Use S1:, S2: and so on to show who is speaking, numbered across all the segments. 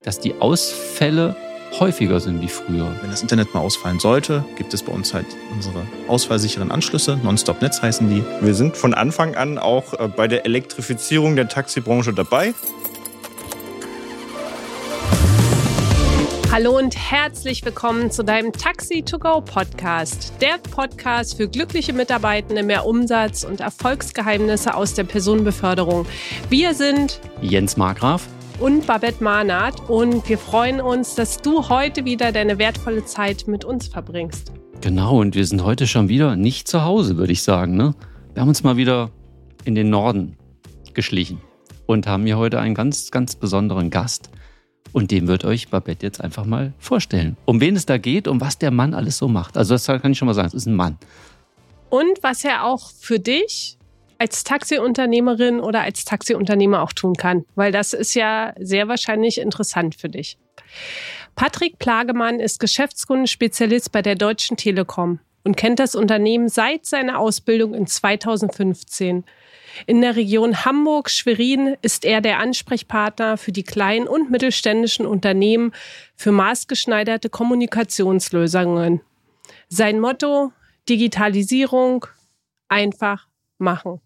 S1: dass die Ausfälle häufiger sind wie früher.
S2: Wenn das Internet mal ausfallen sollte, gibt es bei uns halt unsere ausfallsicheren Anschlüsse. Nonstop-Netz heißen die.
S3: Wir sind von Anfang an auch bei der Elektrifizierung der Taxibranche dabei.
S4: Hallo und herzlich willkommen zu deinem Taxi2Go-Podcast. Der Podcast für glückliche Mitarbeitende, mehr Umsatz und Erfolgsgeheimnisse aus der Personenbeförderung. Wir sind
S1: Jens Markgraf
S4: und Babette Mahnert und wir freuen uns, dass du heute wieder deine wertvolle Zeit mit uns verbringst.
S1: Genau, und wir sind heute schon wieder nicht zu Hause, würde ich sagen. Ne? Wir haben uns mal wieder in den Norden geschlichen und haben hier heute einen ganz, ganz besonderen Gast. Und den wird euch Babette jetzt einfach mal vorstellen. Um wen es da geht und was der Mann alles so macht. Also das kann ich schon mal sagen, es ist ein Mann.
S4: Und was er auch für dich als Taxiunternehmerin oder als Taxiunternehmer auch tun kann. Weil das ist ja sehr wahrscheinlich interessant für dich. Patrick Plagemann ist Geschäftskundenspezialist bei der Deutschen Telekom und kennt das Unternehmen seit seiner Ausbildung in 2015. In der Region Hamburg-Schwerin ist er der Ansprechpartner für die kleinen und mittelständischen Unternehmen für maßgeschneiderte Kommunikationslösungen. Sein Motto: Digitalisierung einfach machen.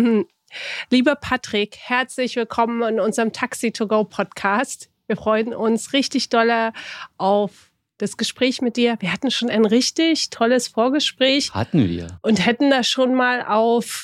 S4: Lieber Patrick, herzlich willkommen in unserem Taxi2Go-Podcast. Wir freuen uns richtig doll auf das Gespräch mit dir. Wir hatten schon ein richtig tolles Vorgespräch.
S1: Hatten wir.
S4: Und hätten da schon mal auf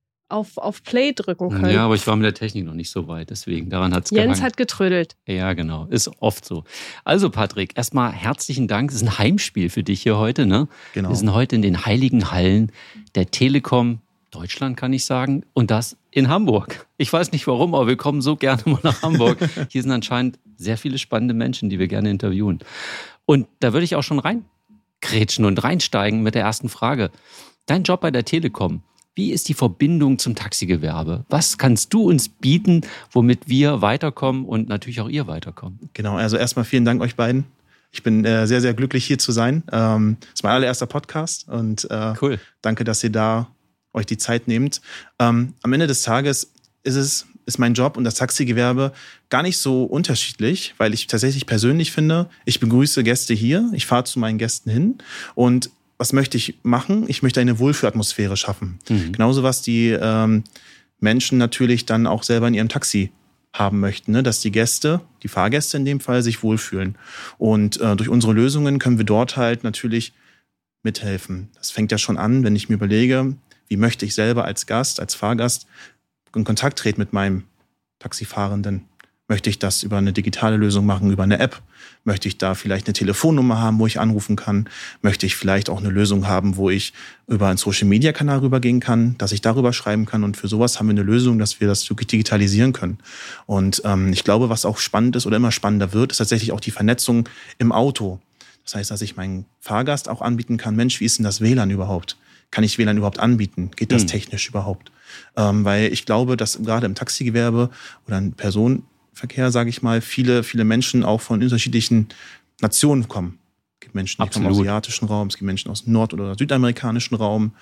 S4: Play drücken können.
S1: Ja, aber ich war mit der Technik noch nicht so weit, deswegen daran hat es gehangen.
S4: Jens hat getrödelt.
S1: Ja, genau, ist oft so. Also Patrick, erstmal herzlichen Dank. Es ist ein Heimspiel für dich hier heute, ne?
S2: Genau.
S1: Wir sind heute in den heiligen Hallen der Telekom Deutschland, kann ich sagen, und das in Hamburg. Ich weiß nicht warum, aber wir kommen so gerne mal nach Hamburg. Hier sind anscheinend sehr viele spannende Menschen, die wir gerne interviewen. Und da würde ich auch schon reinkrätschen und reinsteigen mit der ersten Frage. Dein Job bei der Telekom, wie ist die Verbindung zum Taxigewerbe? Was kannst du uns bieten, womit wir weiterkommen und natürlich auch ihr weiterkommen?
S2: Genau, also erstmal vielen Dank euch beiden. Ich bin sehr, sehr glücklich, hier zu sein. Das ist mein allererster Podcast und
S1: cool.
S2: Danke, dass ihr da euch die Zeit nehmt. Am Ende des Tages ist mein Job und das Taxigewerbe gar nicht so unterschiedlich, weil ich tatsächlich persönlich finde, ich begrüße Gäste hier, ich fahre zu meinen Gästen hin und was möchte ich machen? Ich möchte eine Wohlfühlatmosphäre schaffen. Genauso was die Menschen natürlich dann auch selber in ihrem Taxi haben möchten, ne? Dass die Gäste, die Fahrgäste in dem Fall, sich wohlfühlen. Und durch unsere Lösungen können wir dort halt natürlich mithelfen. Das fängt ja schon an, wenn ich mir überlege, wie möchte ich selber als Gast, als Fahrgast in Kontakt treten mit meinem Taxifahrenden? Möchte ich das über eine digitale Lösung machen, über eine App? Möchte ich da vielleicht eine Telefonnummer haben, wo ich anrufen kann? Möchte ich vielleicht auch eine Lösung haben, wo ich über einen Social-Media-Kanal rübergehen kann, dass ich darüber schreiben kann? Und für sowas haben wir eine Lösung, dass wir das wirklich digitalisieren können. Und ich glaube, was auch spannend ist oder immer spannender wird, ist tatsächlich auch die Vernetzung im Auto. Das heißt, dass ich meinen Fahrgast auch anbieten kann, Mensch, wie ist denn das WLAN überhaupt? Kann ich WLAN überhaupt anbieten? Geht das technisch überhaupt? Weil ich glaube, dass gerade im Taxigewerbe oder im Personenverkehr, sage ich mal, viele Menschen auch von unterschiedlichen Nationen kommen. Es gibt Menschen, die kommen aus dem asiatischen Raum, es gibt Menschen aus dem nord- oder südamerikanischen Raum,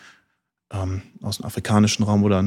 S2: aus dem afrikanischen Raum oder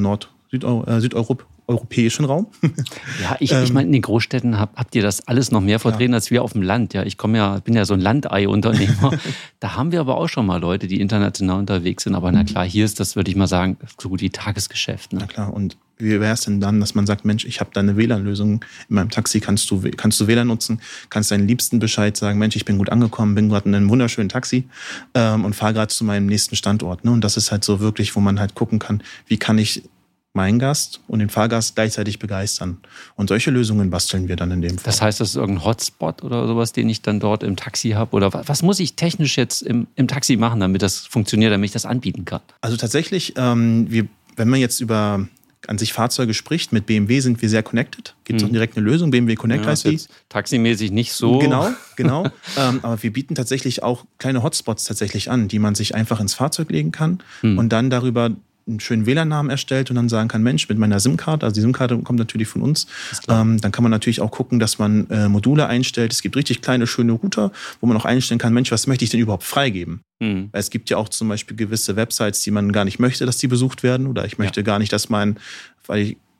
S2: südeuropäischen Raum.
S1: Ja, ich meine, in den Großstädten habt ihr das alles noch mehr vertreten als wir auf dem Land. Ja, bin ja so ein Landei-Unternehmer. Da haben wir aber auch schon mal Leute, die international unterwegs sind. Aber na klar, hier ist das, würde ich mal sagen, so gut wie Tagesgeschäft. Ne?
S2: Na klar, und wie wäre es denn dann, dass man sagt, Mensch, ich habe da eine WLAN-Lösung in meinem Taxi, kannst du WLAN nutzen, kannst deinen Liebsten Bescheid sagen, Mensch, ich bin gut angekommen, bin gerade in einem wunderschönen Taxi und fahre gerade zu meinem nächsten Standort. Ne? Und das ist halt so wirklich, wo man halt gucken kann, wie kann ich meinen Gast und den Fahrgast gleichzeitig begeistern. Und solche Lösungen basteln wir dann in dem Fall.
S1: Das heißt, das ist irgendein Hotspot oder sowas, den ich dann dort im Taxi habe? Oder was muss ich technisch jetzt im Taxi machen, damit das funktioniert, damit ich das anbieten kann?
S2: Also tatsächlich, wenn man jetzt über an sich Fahrzeuge spricht, mit BMW sind wir sehr connected. Gibt es auch direkt eine Lösung, BMW Connect heißt die.
S1: Taximäßig nicht so.
S2: Genau. Aber wir bieten tatsächlich auch kleine Hotspots tatsächlich an, die man sich einfach ins Fahrzeug legen kann und dann darüber einen schönen WLAN-Namen erstellt und dann sagen kann, Mensch, mit meiner SIM-Karte, also die SIM-Karte kommt natürlich von uns, dann kann man natürlich auch gucken, dass man Module einstellt. Es gibt richtig kleine, schöne Router, wo man auch einstellen kann, Mensch, was möchte ich denn überhaupt freigeben? Weil es gibt ja auch zum Beispiel gewisse Websites, die man gar nicht möchte, dass die besucht werden oder ich möchte gar nicht, dass weil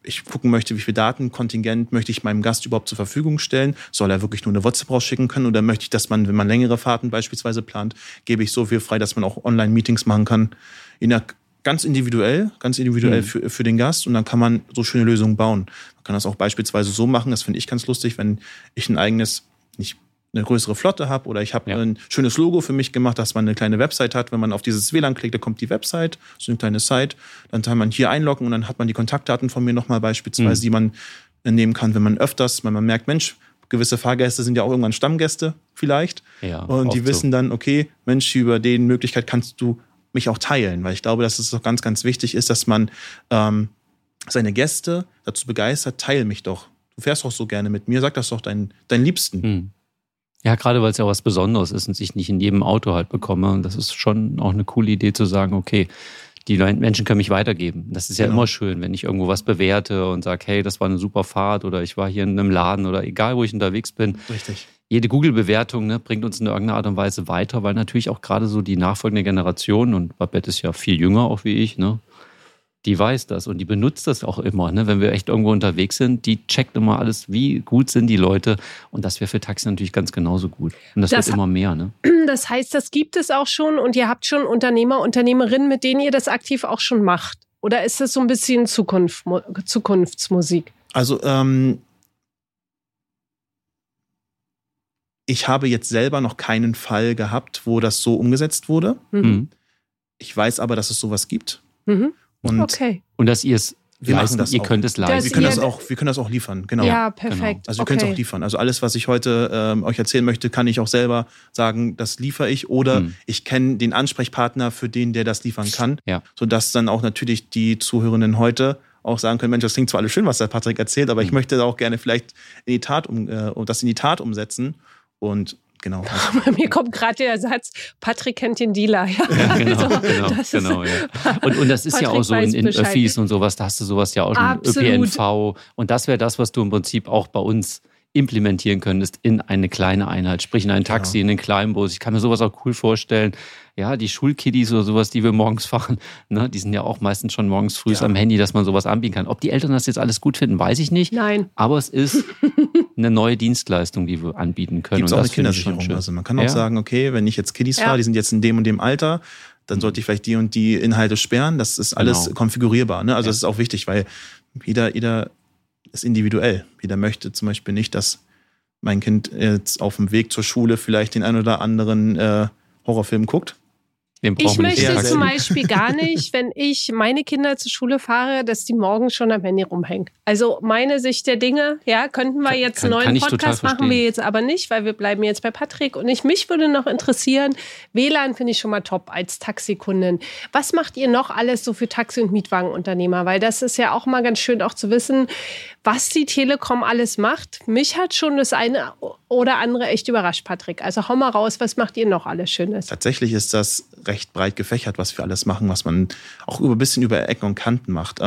S2: ich gucken möchte, wie viel Datenkontingent möchte ich meinem Gast überhaupt zur Verfügung stellen. Soll er wirklich nur eine WhatsApp rausschicken können oder möchte ich, dass man, wenn man längere Fahrten beispielsweise plant, gebe ich so viel frei, dass man auch Online-Meetings machen kann. Ganz individuell für den Gast und dann kann man so schöne Lösungen bauen. Man kann das auch beispielsweise so machen, das finde ich ganz lustig, wenn ich eine größere Flotte habe oder ich habe ein schönes Logo für mich gemacht, dass man eine kleine Website hat. Wenn man auf dieses WLAN klickt, da kommt die Website, so eine kleine Site. Dann kann man hier einloggen und dann hat man die Kontaktdaten von mir nochmal beispielsweise, die man nehmen kann, wenn man merkt, Mensch, gewisse Fahrgäste sind ja auch irgendwann Stammgäste vielleicht.
S1: Ja,
S2: und die wissen dann, okay, Mensch, über den Möglichkeit kannst du mich auch teilen. Weil ich glaube, dass es auch ganz, ganz wichtig ist, dass man seine Gäste dazu begeistert, teil mich doch. Du fährst doch so gerne mit mir, sag das doch deinen Liebsten.
S1: Ja, gerade weil es ja was Besonderes ist und ich nicht in jedem Auto halt bekomme. Und das ist schon auch eine coole Idee zu sagen, okay, die Menschen können mich weitergeben. Das ist ja immer schön, wenn ich irgendwo was bewerte und sage, hey, das war eine super Fahrt oder ich war hier in einem Laden oder egal, wo ich unterwegs bin.
S2: Richtig.
S1: Jede Google-Bewertung bringt uns in irgendeiner Art und Weise weiter, weil natürlich auch gerade so die nachfolgende Generation, und Babette ist ja viel jünger auch wie ich, die weiß das und die benutzt das auch immer. Wenn wir echt irgendwo unterwegs sind, die checkt immer alles, wie gut sind die Leute. Und das wäre für Taxi natürlich ganz genauso gut. Und das wird immer mehr.
S4: Das heißt, das gibt es auch schon und ihr habt schon Unternehmer, Unternehmerinnen, mit denen ihr das aktiv auch schon macht. Oder ist das so ein bisschen Zukunftsmusik?
S2: Also ich habe jetzt selber noch keinen Fall gehabt, wo das so umgesetzt wurde. Ich weiß aber, dass es sowas gibt.
S1: Und dass ihr es leisten, könnt es leisten.
S2: Wir können das auch liefern, genau.
S4: Ja, perfekt.
S2: Genau. Also wir können es auch liefern. Also alles, was ich heute euch erzählen möchte, kann ich auch selber sagen, das liefere ich. Oder ich kenne den Ansprechpartner für den, der das liefern kann.
S1: Ja.
S2: Sodass dann auch natürlich die Zuhörenden heute auch sagen können, Mensch, das klingt zwar alles schön, was der Patrick erzählt, aber ich möchte auch gerne vielleicht das in die Tat umsetzen. Und genau.
S4: Bei mir kommt gerade der Satz, Patrick kennt den Dealer.
S1: Ja, genau. Und das ist Patrick ja auch so in Öffis und sowas, da hast du sowas ja auch schon im ÖPNV. Und das wäre das, was du im Prinzip auch bei uns implementieren könntest in eine kleine Einheit, sprich in ein Taxi, in einen Kleinbus. Ich kann mir sowas auch cool vorstellen. Ja, die Schulkiddies oder sowas, die wir morgens fahren, die sind ja auch meistens schon morgens früh am Handy, dass man sowas anbieten kann. Ob die Eltern das jetzt alles gut finden, weiß ich nicht.
S4: Nein.
S1: Aber es ist eine neue Dienstleistung, die wir anbieten können.
S2: Gibt es auch eine Kindersicherung. Also man kann auch sagen, okay, wenn ich jetzt Kiddies fahre, die sind jetzt in dem und dem Alter, dann sollte ich vielleicht die und die Inhalte sperren. Das ist alles konfigurierbar. Also das ist auch wichtig, weil jeder ist individuell. Jeder möchte zum Beispiel nicht, dass mein Kind jetzt auf dem Weg zur Schule vielleicht den einen oder anderen Horrorfilm guckt.
S4: Ich möchte zum Beispiel gar nicht, wenn ich meine Kinder zur Schule fahre, dass die morgens schon am Handy rumhängen. Also meine Sicht der Dinge, könnten wir jetzt einen neuen Podcast machen, wir jetzt aber nicht, weil wir bleiben jetzt bei Patrick. Und mich würde noch interessieren, WLAN finde ich schon mal top als Taxikundin. Was macht ihr noch alles so für Taxi- und Mietwagenunternehmer? Weil das ist ja auch mal ganz schön auch zu wissen, was die Telekom alles macht. Mich hat schon das eine oder andere echt überrascht, Patrick. Also hau mal raus, was macht ihr noch alles Schönes?
S2: Tatsächlich ist das recht breit gefächert, was wir alles machen, was man auch ein bisschen über Ecken und Kanten macht.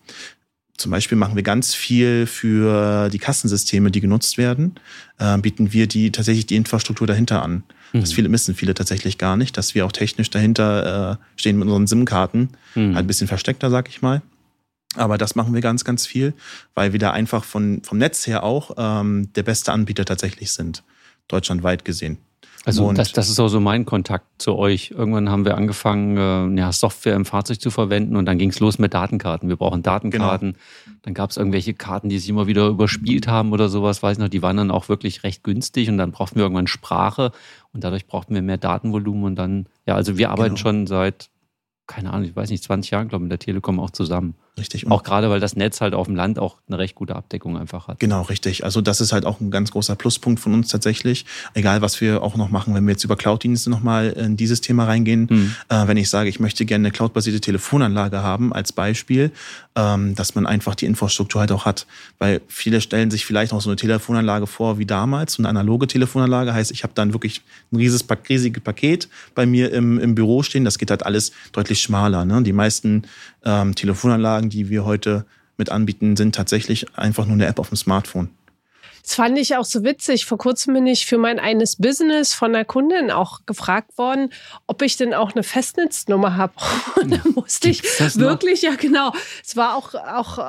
S2: Zum Beispiel machen wir ganz viel für die Kassensysteme, die genutzt werden, bieten wir tatsächlich die Infrastruktur dahinter an. Das wissen viele tatsächlich gar nicht, dass wir auch technisch dahinter stehen mit unseren SIM-Karten. Halt ein bisschen versteckter, sag ich mal. Aber das machen wir ganz, ganz viel, weil wir da einfach vom Netz her auch der beste Anbieter tatsächlich sind, deutschlandweit gesehen.
S1: Also das ist auch so mein Kontakt zu euch. Irgendwann haben wir angefangen, Software im Fahrzeug zu verwenden und dann ging es los mit Datenkarten. Wir brauchen Datenkarten. Genau. Dann gab es irgendwelche Karten, die sich immer wieder überspielt haben oder sowas, weiß ich noch. Die waren dann auch wirklich recht günstig und dann brauchten wir irgendwann Sprache und dadurch brauchten wir mehr Datenvolumen und dann, also wir arbeiten schon seit, keine Ahnung, ich weiß nicht, 20 Jahren, glaube ich, mit der Telekom auch zusammen.
S2: Richtig.
S1: Auch gerade, weil das Netz halt auf dem Land auch eine recht gute Abdeckung einfach hat.
S2: Genau, richtig. Also das ist halt auch ein ganz großer Pluspunkt von uns tatsächlich. Egal, was wir auch noch machen, wenn wir jetzt über Cloud-Dienste nochmal in dieses Thema reingehen. Wenn ich sage, ich möchte gerne eine cloudbasierte Telefonanlage haben als Beispiel, dass man einfach die Infrastruktur halt auch hat. Weil viele stellen sich vielleicht auch so eine Telefonanlage vor wie damals, so eine analoge Telefonanlage. Heißt, ich habe dann wirklich ein riesiges Paket bei mir im Büro stehen. Das geht halt alles deutlich schmaler. Ne? Die meisten Telefonanlagen, die wir heute mit anbieten, sind tatsächlich einfach nur eine App auf dem Smartphone.
S4: Das fand ich auch so witzig. Vor kurzem bin ich für mein eines Business von einer Kundin auch gefragt worden, ob ich denn auch eine Festnetznummer habe. Und dann musste ich wirklich, ja genau, es war auch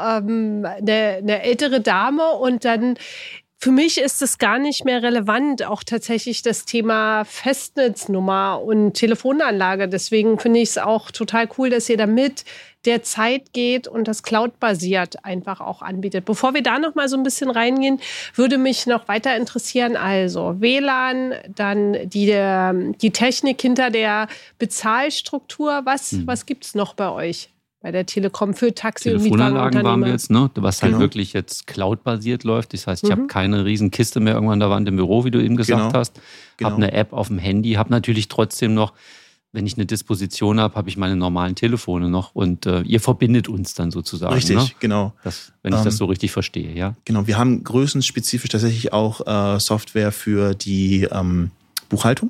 S4: eine ältere Dame und dann für mich ist es gar nicht mehr relevant, auch tatsächlich das Thema Festnetznummer und Telefonanlage. Deswegen finde ich es auch total cool, dass ihr da mit der Zeit geht und das Cloud-basiert einfach auch anbietet. Bevor wir da noch mal so ein bisschen reingehen, würde mich noch weiter interessieren, also WLAN, dann die Technik hinter der Bezahlstruktur. Was gibt es noch bei euch? Bei der Telekom für Taxi- und
S1: Telefonanlagen waren wir
S4: Mietwagenunternehmer.
S1: jetzt, was halt wirklich jetzt Cloud-basiert läuft. Das heißt, ich habe keine riesen Kiste mehr irgendwann an der Wand im Büro, wie du eben gesagt hast. Habe eine App auf dem Handy, habe natürlich trotzdem noch, wenn ich eine Disposition habe ich meine normalen Telefone noch und ihr verbindet uns dann sozusagen.
S2: Richtig,
S1: ne?
S2: genau.
S1: Wenn ich das so richtig verstehe, ja.
S2: Genau, wir haben größenspezifisch tatsächlich auch Software für die Buchhaltung.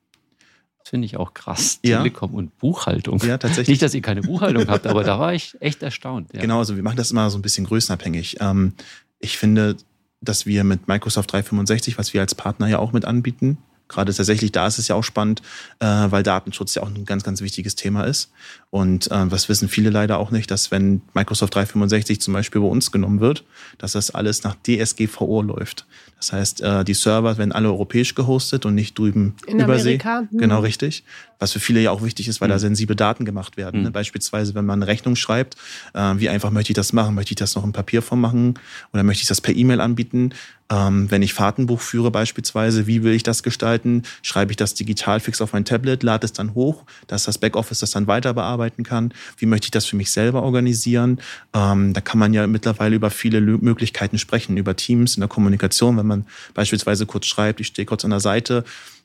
S1: Das finde ich auch krass.
S2: Ja.
S1: Telekom und Buchhaltung.
S2: Ja, tatsächlich.
S1: Nicht, dass ihr keine Buchhaltung habt, aber da war ich echt erstaunt. Ja.
S2: Genau, also wir machen das immer so ein bisschen größenabhängig. Ich finde, dass wir mit Microsoft 365, was wir als Partner ja auch mit anbieten, gerade tatsächlich, da ist es ja auch spannend, weil Datenschutz ja auch ein ganz, ganz wichtiges Thema ist. Und was wissen viele leider auch nicht, dass wenn Microsoft 365 zum Beispiel bei uns genommen wird, dass das alles nach DSGVO läuft. Das heißt, die Server werden alle europäisch gehostet und nicht drüben
S4: in
S2: Übersee.
S4: Amerika.
S2: Genau, richtig. Was für viele ja auch wichtig ist, weil da sensible Daten gemacht werden. Ne? Beispielsweise, wenn man eine Rechnung schreibt, wie einfach möchte ich das machen? Möchte ich das noch in Papierform machen oder möchte ich das per E-Mail anbieten? Wenn ich Fahrtenbuch führe beispielsweise, wie will ich das gestalten? Schreibe ich das digital fix auf mein Tablet, lade es dann hoch, dass das Backoffice das dann weiter bearbeiten kann? Wie möchte ich das für mich selber organisieren? Da kann man ja mittlerweile über viele Möglichkeiten sprechen, über Teams in der Kommunikation, wenn man beispielsweise kurz schreibt, ich stehe kurz an der Seite,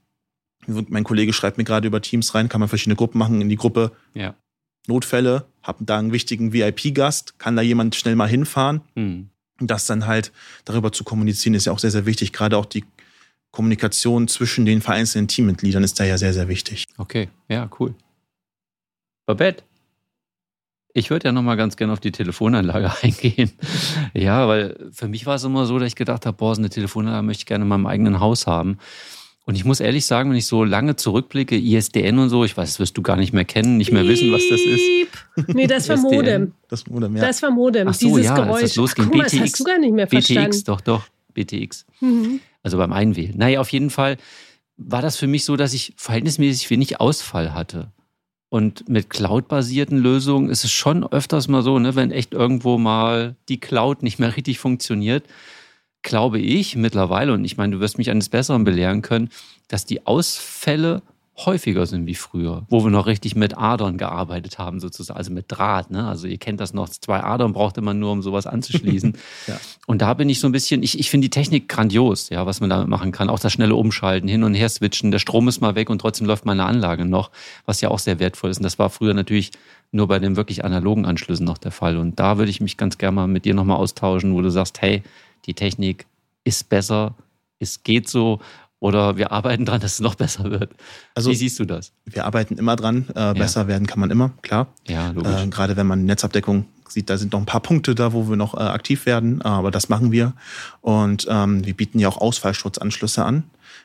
S2: mein Kollege schreibt mir gerade über Teams rein, kann man verschiedene Gruppen machen, in die Gruppe Notfälle, habe da einen wichtigen VIP-Gast, kann da jemand schnell mal hinfahren. Und das dann halt darüber zu kommunizieren, ist ja auch sehr, sehr wichtig. Gerade auch die Kommunikation zwischen den vereinzelten Teammitgliedern ist da ja sehr, sehr wichtig.
S1: Okay, ja, cool. Babette, ich würde ja noch mal ganz gerne auf die Telefonanlage eingehen. Ja, weil für mich war es immer so, dass ich gedacht habe, boah, so eine Telefonanlage möchte ich gerne in meinem eigenen Haus haben. Und ich muss ehrlich sagen, wenn ich so lange zurückblicke, ISDN und so, ich weiß, das wirst du gar nicht mehr kennen, nicht mehr wissen, was das ist.
S4: Nee, das war Modem.
S2: Das Modem, ja.
S4: Das war Modem,
S1: Ach so,
S4: dieses
S1: ja,
S4: Geräusch.
S1: als das losging.
S4: Guck mal,
S1: BTX,
S4: das hast du gar nicht mehr verstanden.
S1: BTX, doch, BTX. Also beim Einwählen. Naja, auf jeden Fall war das für mich so, dass ich verhältnismäßig wenig Ausfall hatte. Und mit Cloud-basierten Lösungen ist es schon öfters mal so, ne, wenn echt irgendwo mal die Cloud nicht mehr richtig funktioniert, glaube ich mittlerweile, und ich meine, du wirst mich eines Besseren belehren können, dass die Ausfälle häufiger sind wie früher, wo wir noch richtig mit Adern gearbeitet haben sozusagen, also mit Draht. Ne? Also ihr kennt das noch, 2 Adern brauchte man nur, um sowas anzuschließen.
S2: Ja.
S1: Und da bin ich so ein bisschen, ich finde die Technik grandios, ja, was man damit machen kann. Auch das schnelle Umschalten, hin und her switchen, der Strom ist mal weg und trotzdem läuft meine Anlage noch, was ja auch sehr wertvoll ist. Und das war früher natürlich nur bei den wirklich analogen Anschlüssen noch der Fall. Und da würde ich mich ganz gerne mal mit dir nochmal austauschen, wo du sagst, hey, die Technik ist besser, es geht so, oder wir arbeiten dran, dass es noch besser wird.
S2: Also,
S1: wie siehst du das?
S2: Wir arbeiten immer dran. Besser werden kann man immer, klar.
S1: Ja, logisch.
S2: Gerade wenn man Netzabdeckung sieht, da sind noch ein paar Punkte da, wo wir noch aktiv werden, aber das machen wir. Und wir bieten ja auch Ausfallschutzanschlüsse an.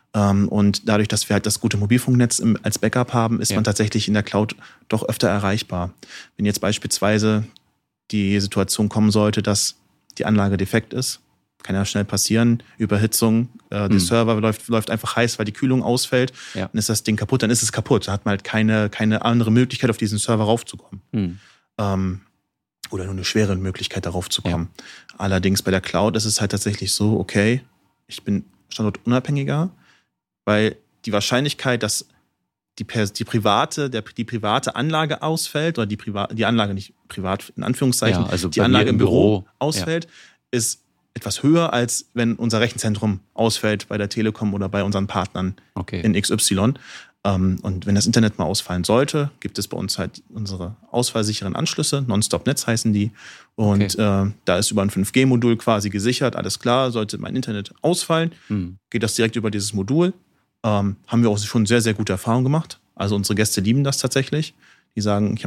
S2: Und dadurch, dass wir halt das gute Mobilfunknetz als Backup haben, ist man tatsächlich in der Cloud doch öfter erreichbar. Wenn jetzt beispielsweise die Situation kommen sollte, dass die Anlage defekt ist, kann ja schnell passieren, Überhitzung, der Server läuft einfach heiß, weil die Kühlung ausfällt, dann ist das Ding kaputt, dann ist es kaputt. Da hat man halt keine andere Möglichkeit, auf diesen Server raufzukommen. Oder nur eine schwere Möglichkeit, darauf zu kommen. Ja. Allerdings bei der Cloud ist es halt tatsächlich so, okay, ich bin standortunabhängiger, weil die Wahrscheinlichkeit, dass die private Anlage ausfällt, oder die Anlage nicht privat, in Anführungszeichen,
S1: also
S2: die Anlage im Büro ausfällt, ist etwas höher, als wenn unser Rechenzentrum ausfällt bei der Telekom oder bei unseren Partnern in XY. Und wenn das Internet mal ausfallen sollte, gibt es bei uns halt unsere ausfallsicheren Anschlüsse, Non-Stop-Netz heißen die. Und da ist über ein 5G-Modul quasi gesichert, alles klar, sollte mein Internet ausfallen, geht das direkt über dieses Modul. Haben wir auch schon sehr, sehr gute Erfahrungen gemacht. Also unsere Gäste lieben das tatsächlich. Die sagen,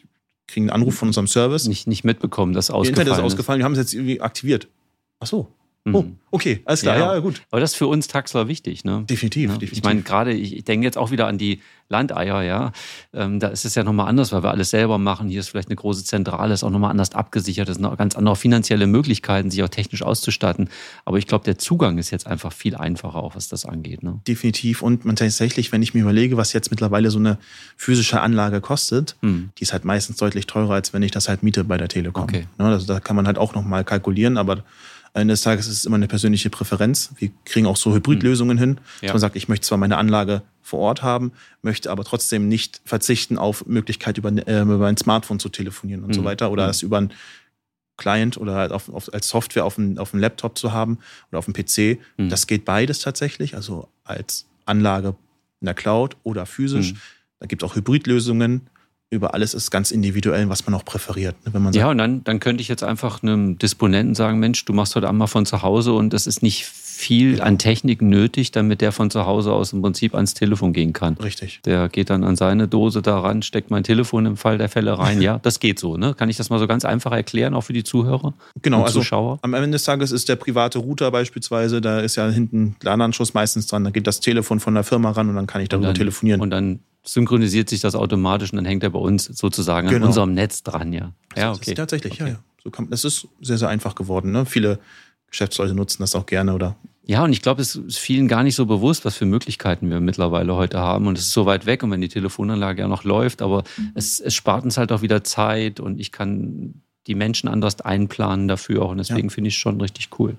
S2: kriegen einen Anruf von unserem Service.
S1: Nicht mitbekommen, dass ausgefallen ist.
S2: Internet ist ausgefallen, wir haben es jetzt irgendwie aktiviert. Ach so, Oh, okay, alles klar, ja, gut.
S1: Aber das ist für uns Taxler wichtig, ne?
S2: Definitiv,
S1: Ja.
S2: definitiv.
S1: Ich meine, gerade, ich denke jetzt auch wieder an die Landeier, ja. Da ist es ja nochmal anders, weil wir alles selber machen. Hier ist vielleicht eine große Zentrale, ist auch nochmal anders abgesichert. Das sind auch ganz andere finanzielle Möglichkeiten, sich auch technisch auszustatten. Aber ich glaube, der Zugang ist jetzt einfach viel einfacher, auch was das angeht, ne?
S2: Definitiv. Und man tatsächlich, wenn ich mir überlege, was jetzt mittlerweile so eine physische Anlage kostet, die ist halt meistens deutlich teurer, als wenn ich das halt miete bei der Telekom.
S1: Okay.
S2: Ne, also da kann man halt auch nochmal kalkulieren, aber am Ende des Tages ist es immer eine persönliche Präferenz. Wir kriegen auch so Hybridlösungen hin, dass man sagt, ich möchte zwar meine Anlage vor Ort haben, möchte aber trotzdem nicht verzichten auf Möglichkeit, über ein Smartphone zu telefonieren und so weiter oder das über ein Client oder halt als Software auf dem Laptop zu haben oder auf dem PC. Das geht beides tatsächlich, also als Anlage in der Cloud oder physisch. Da gibt es auch Hybridlösungen. Über alles ist ganz individuell, was man auch präferiert. Wenn man sagt,
S1: Ja, und dann könnte ich jetzt einfach einem Disponenten sagen, Mensch, du machst heute Abend mal von zu Hause und es ist nicht viel an Technik nötig, damit der von zu Hause aus im Prinzip ans Telefon gehen kann.
S2: richtig.
S1: Der geht dann an seine Dose da ran, steckt mein Telefon im Fall der Fälle rein. Ja, das geht so, ne? Kann ich das mal so ganz einfach erklären, auch für die Zuhörer
S2: Genau,
S1: und
S2: also
S1: Zuschauer?
S2: am Ende des Tages ist der private Router beispielsweise, da ist ja hinten LAN-Anschluss meistens dran, da geht das Telefon von der Firma ran und dann kann ich darüber telefonieren.
S1: Und dann synchronisiert sich das automatisch und dann hängt er bei uns sozusagen an unserem Netz dran, ja. Ja,
S2: Das
S1: okay.
S2: ist tatsächlich,
S1: Okay.
S2: ja. Das ist sehr, sehr einfach geworden. Ne? Viele Geschäftsleute nutzen das auch gerne oder.
S1: Ja, und ich glaube, es ist vielen gar nicht so bewusst, was für Möglichkeiten wir mittlerweile heute haben. Und es ist so weit weg. Und wenn die Telefonanlage ja noch läuft, aber es spart uns halt auch wieder Zeit und ich kann die Menschen anders einplanen dafür auch. Und deswegen finde ich es schon richtig cool.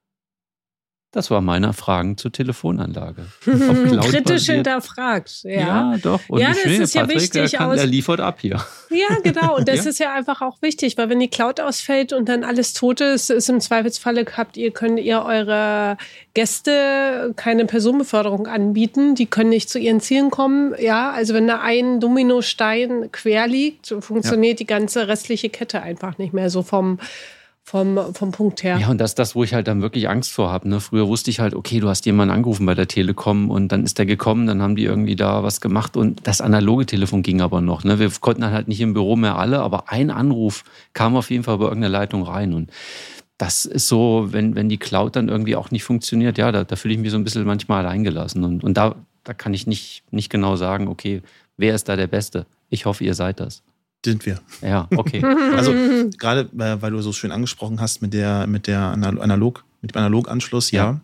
S1: Das waren meine Fragen zur Telefonanlage.
S4: Kritisch hinterfragt.
S1: Ja, doch. Und
S4: Ja,
S1: ich
S4: das
S1: finde,
S4: ist ja
S1: Patrick,
S4: wichtig
S1: er liefert ab hier.
S4: Ja, genau. Und das ist ja einfach auch wichtig, weil wenn die Cloud ausfällt und dann alles tot ist, ist im Zweifelsfalle könnt ihr eure Gäste keine Personenbeförderung anbieten. Die können nicht zu ihren Zielen kommen. Ja, also wenn da ein Dominostein quer liegt, funktioniert die ganze restliche Kette einfach nicht mehr so vom Punkt her.
S1: Ja, und das ist das, wo ich halt dann wirklich Angst vor habe. Ne? Früher wusste ich halt, okay, du hast jemanden angerufen bei der Telekom und dann ist der gekommen, dann haben die irgendwie da was gemacht und das analoge Telefon ging aber noch. Ne? Wir konnten dann halt nicht im Büro mehr alle, aber ein Anruf kam auf jeden Fall über irgendeine Leitung rein und das ist so, wenn die Cloud dann irgendwie auch nicht funktioniert, ja, da fühle ich mich so ein bisschen manchmal alleingelassen und da kann ich nicht genau sagen, okay, wer ist da der Beste? Ich hoffe, ihr seid das.
S2: Sind wir.
S1: Ja, okay.
S2: Also gerade, weil du so schön angesprochen hast mit dem Analoganschluss, ja.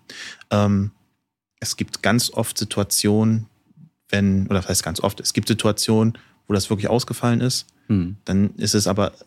S2: Es gibt ganz oft Situationen, oder das heißt ganz oft, es gibt Situationen, wo das wirklich ausgefallen ist. Dann ist es aber,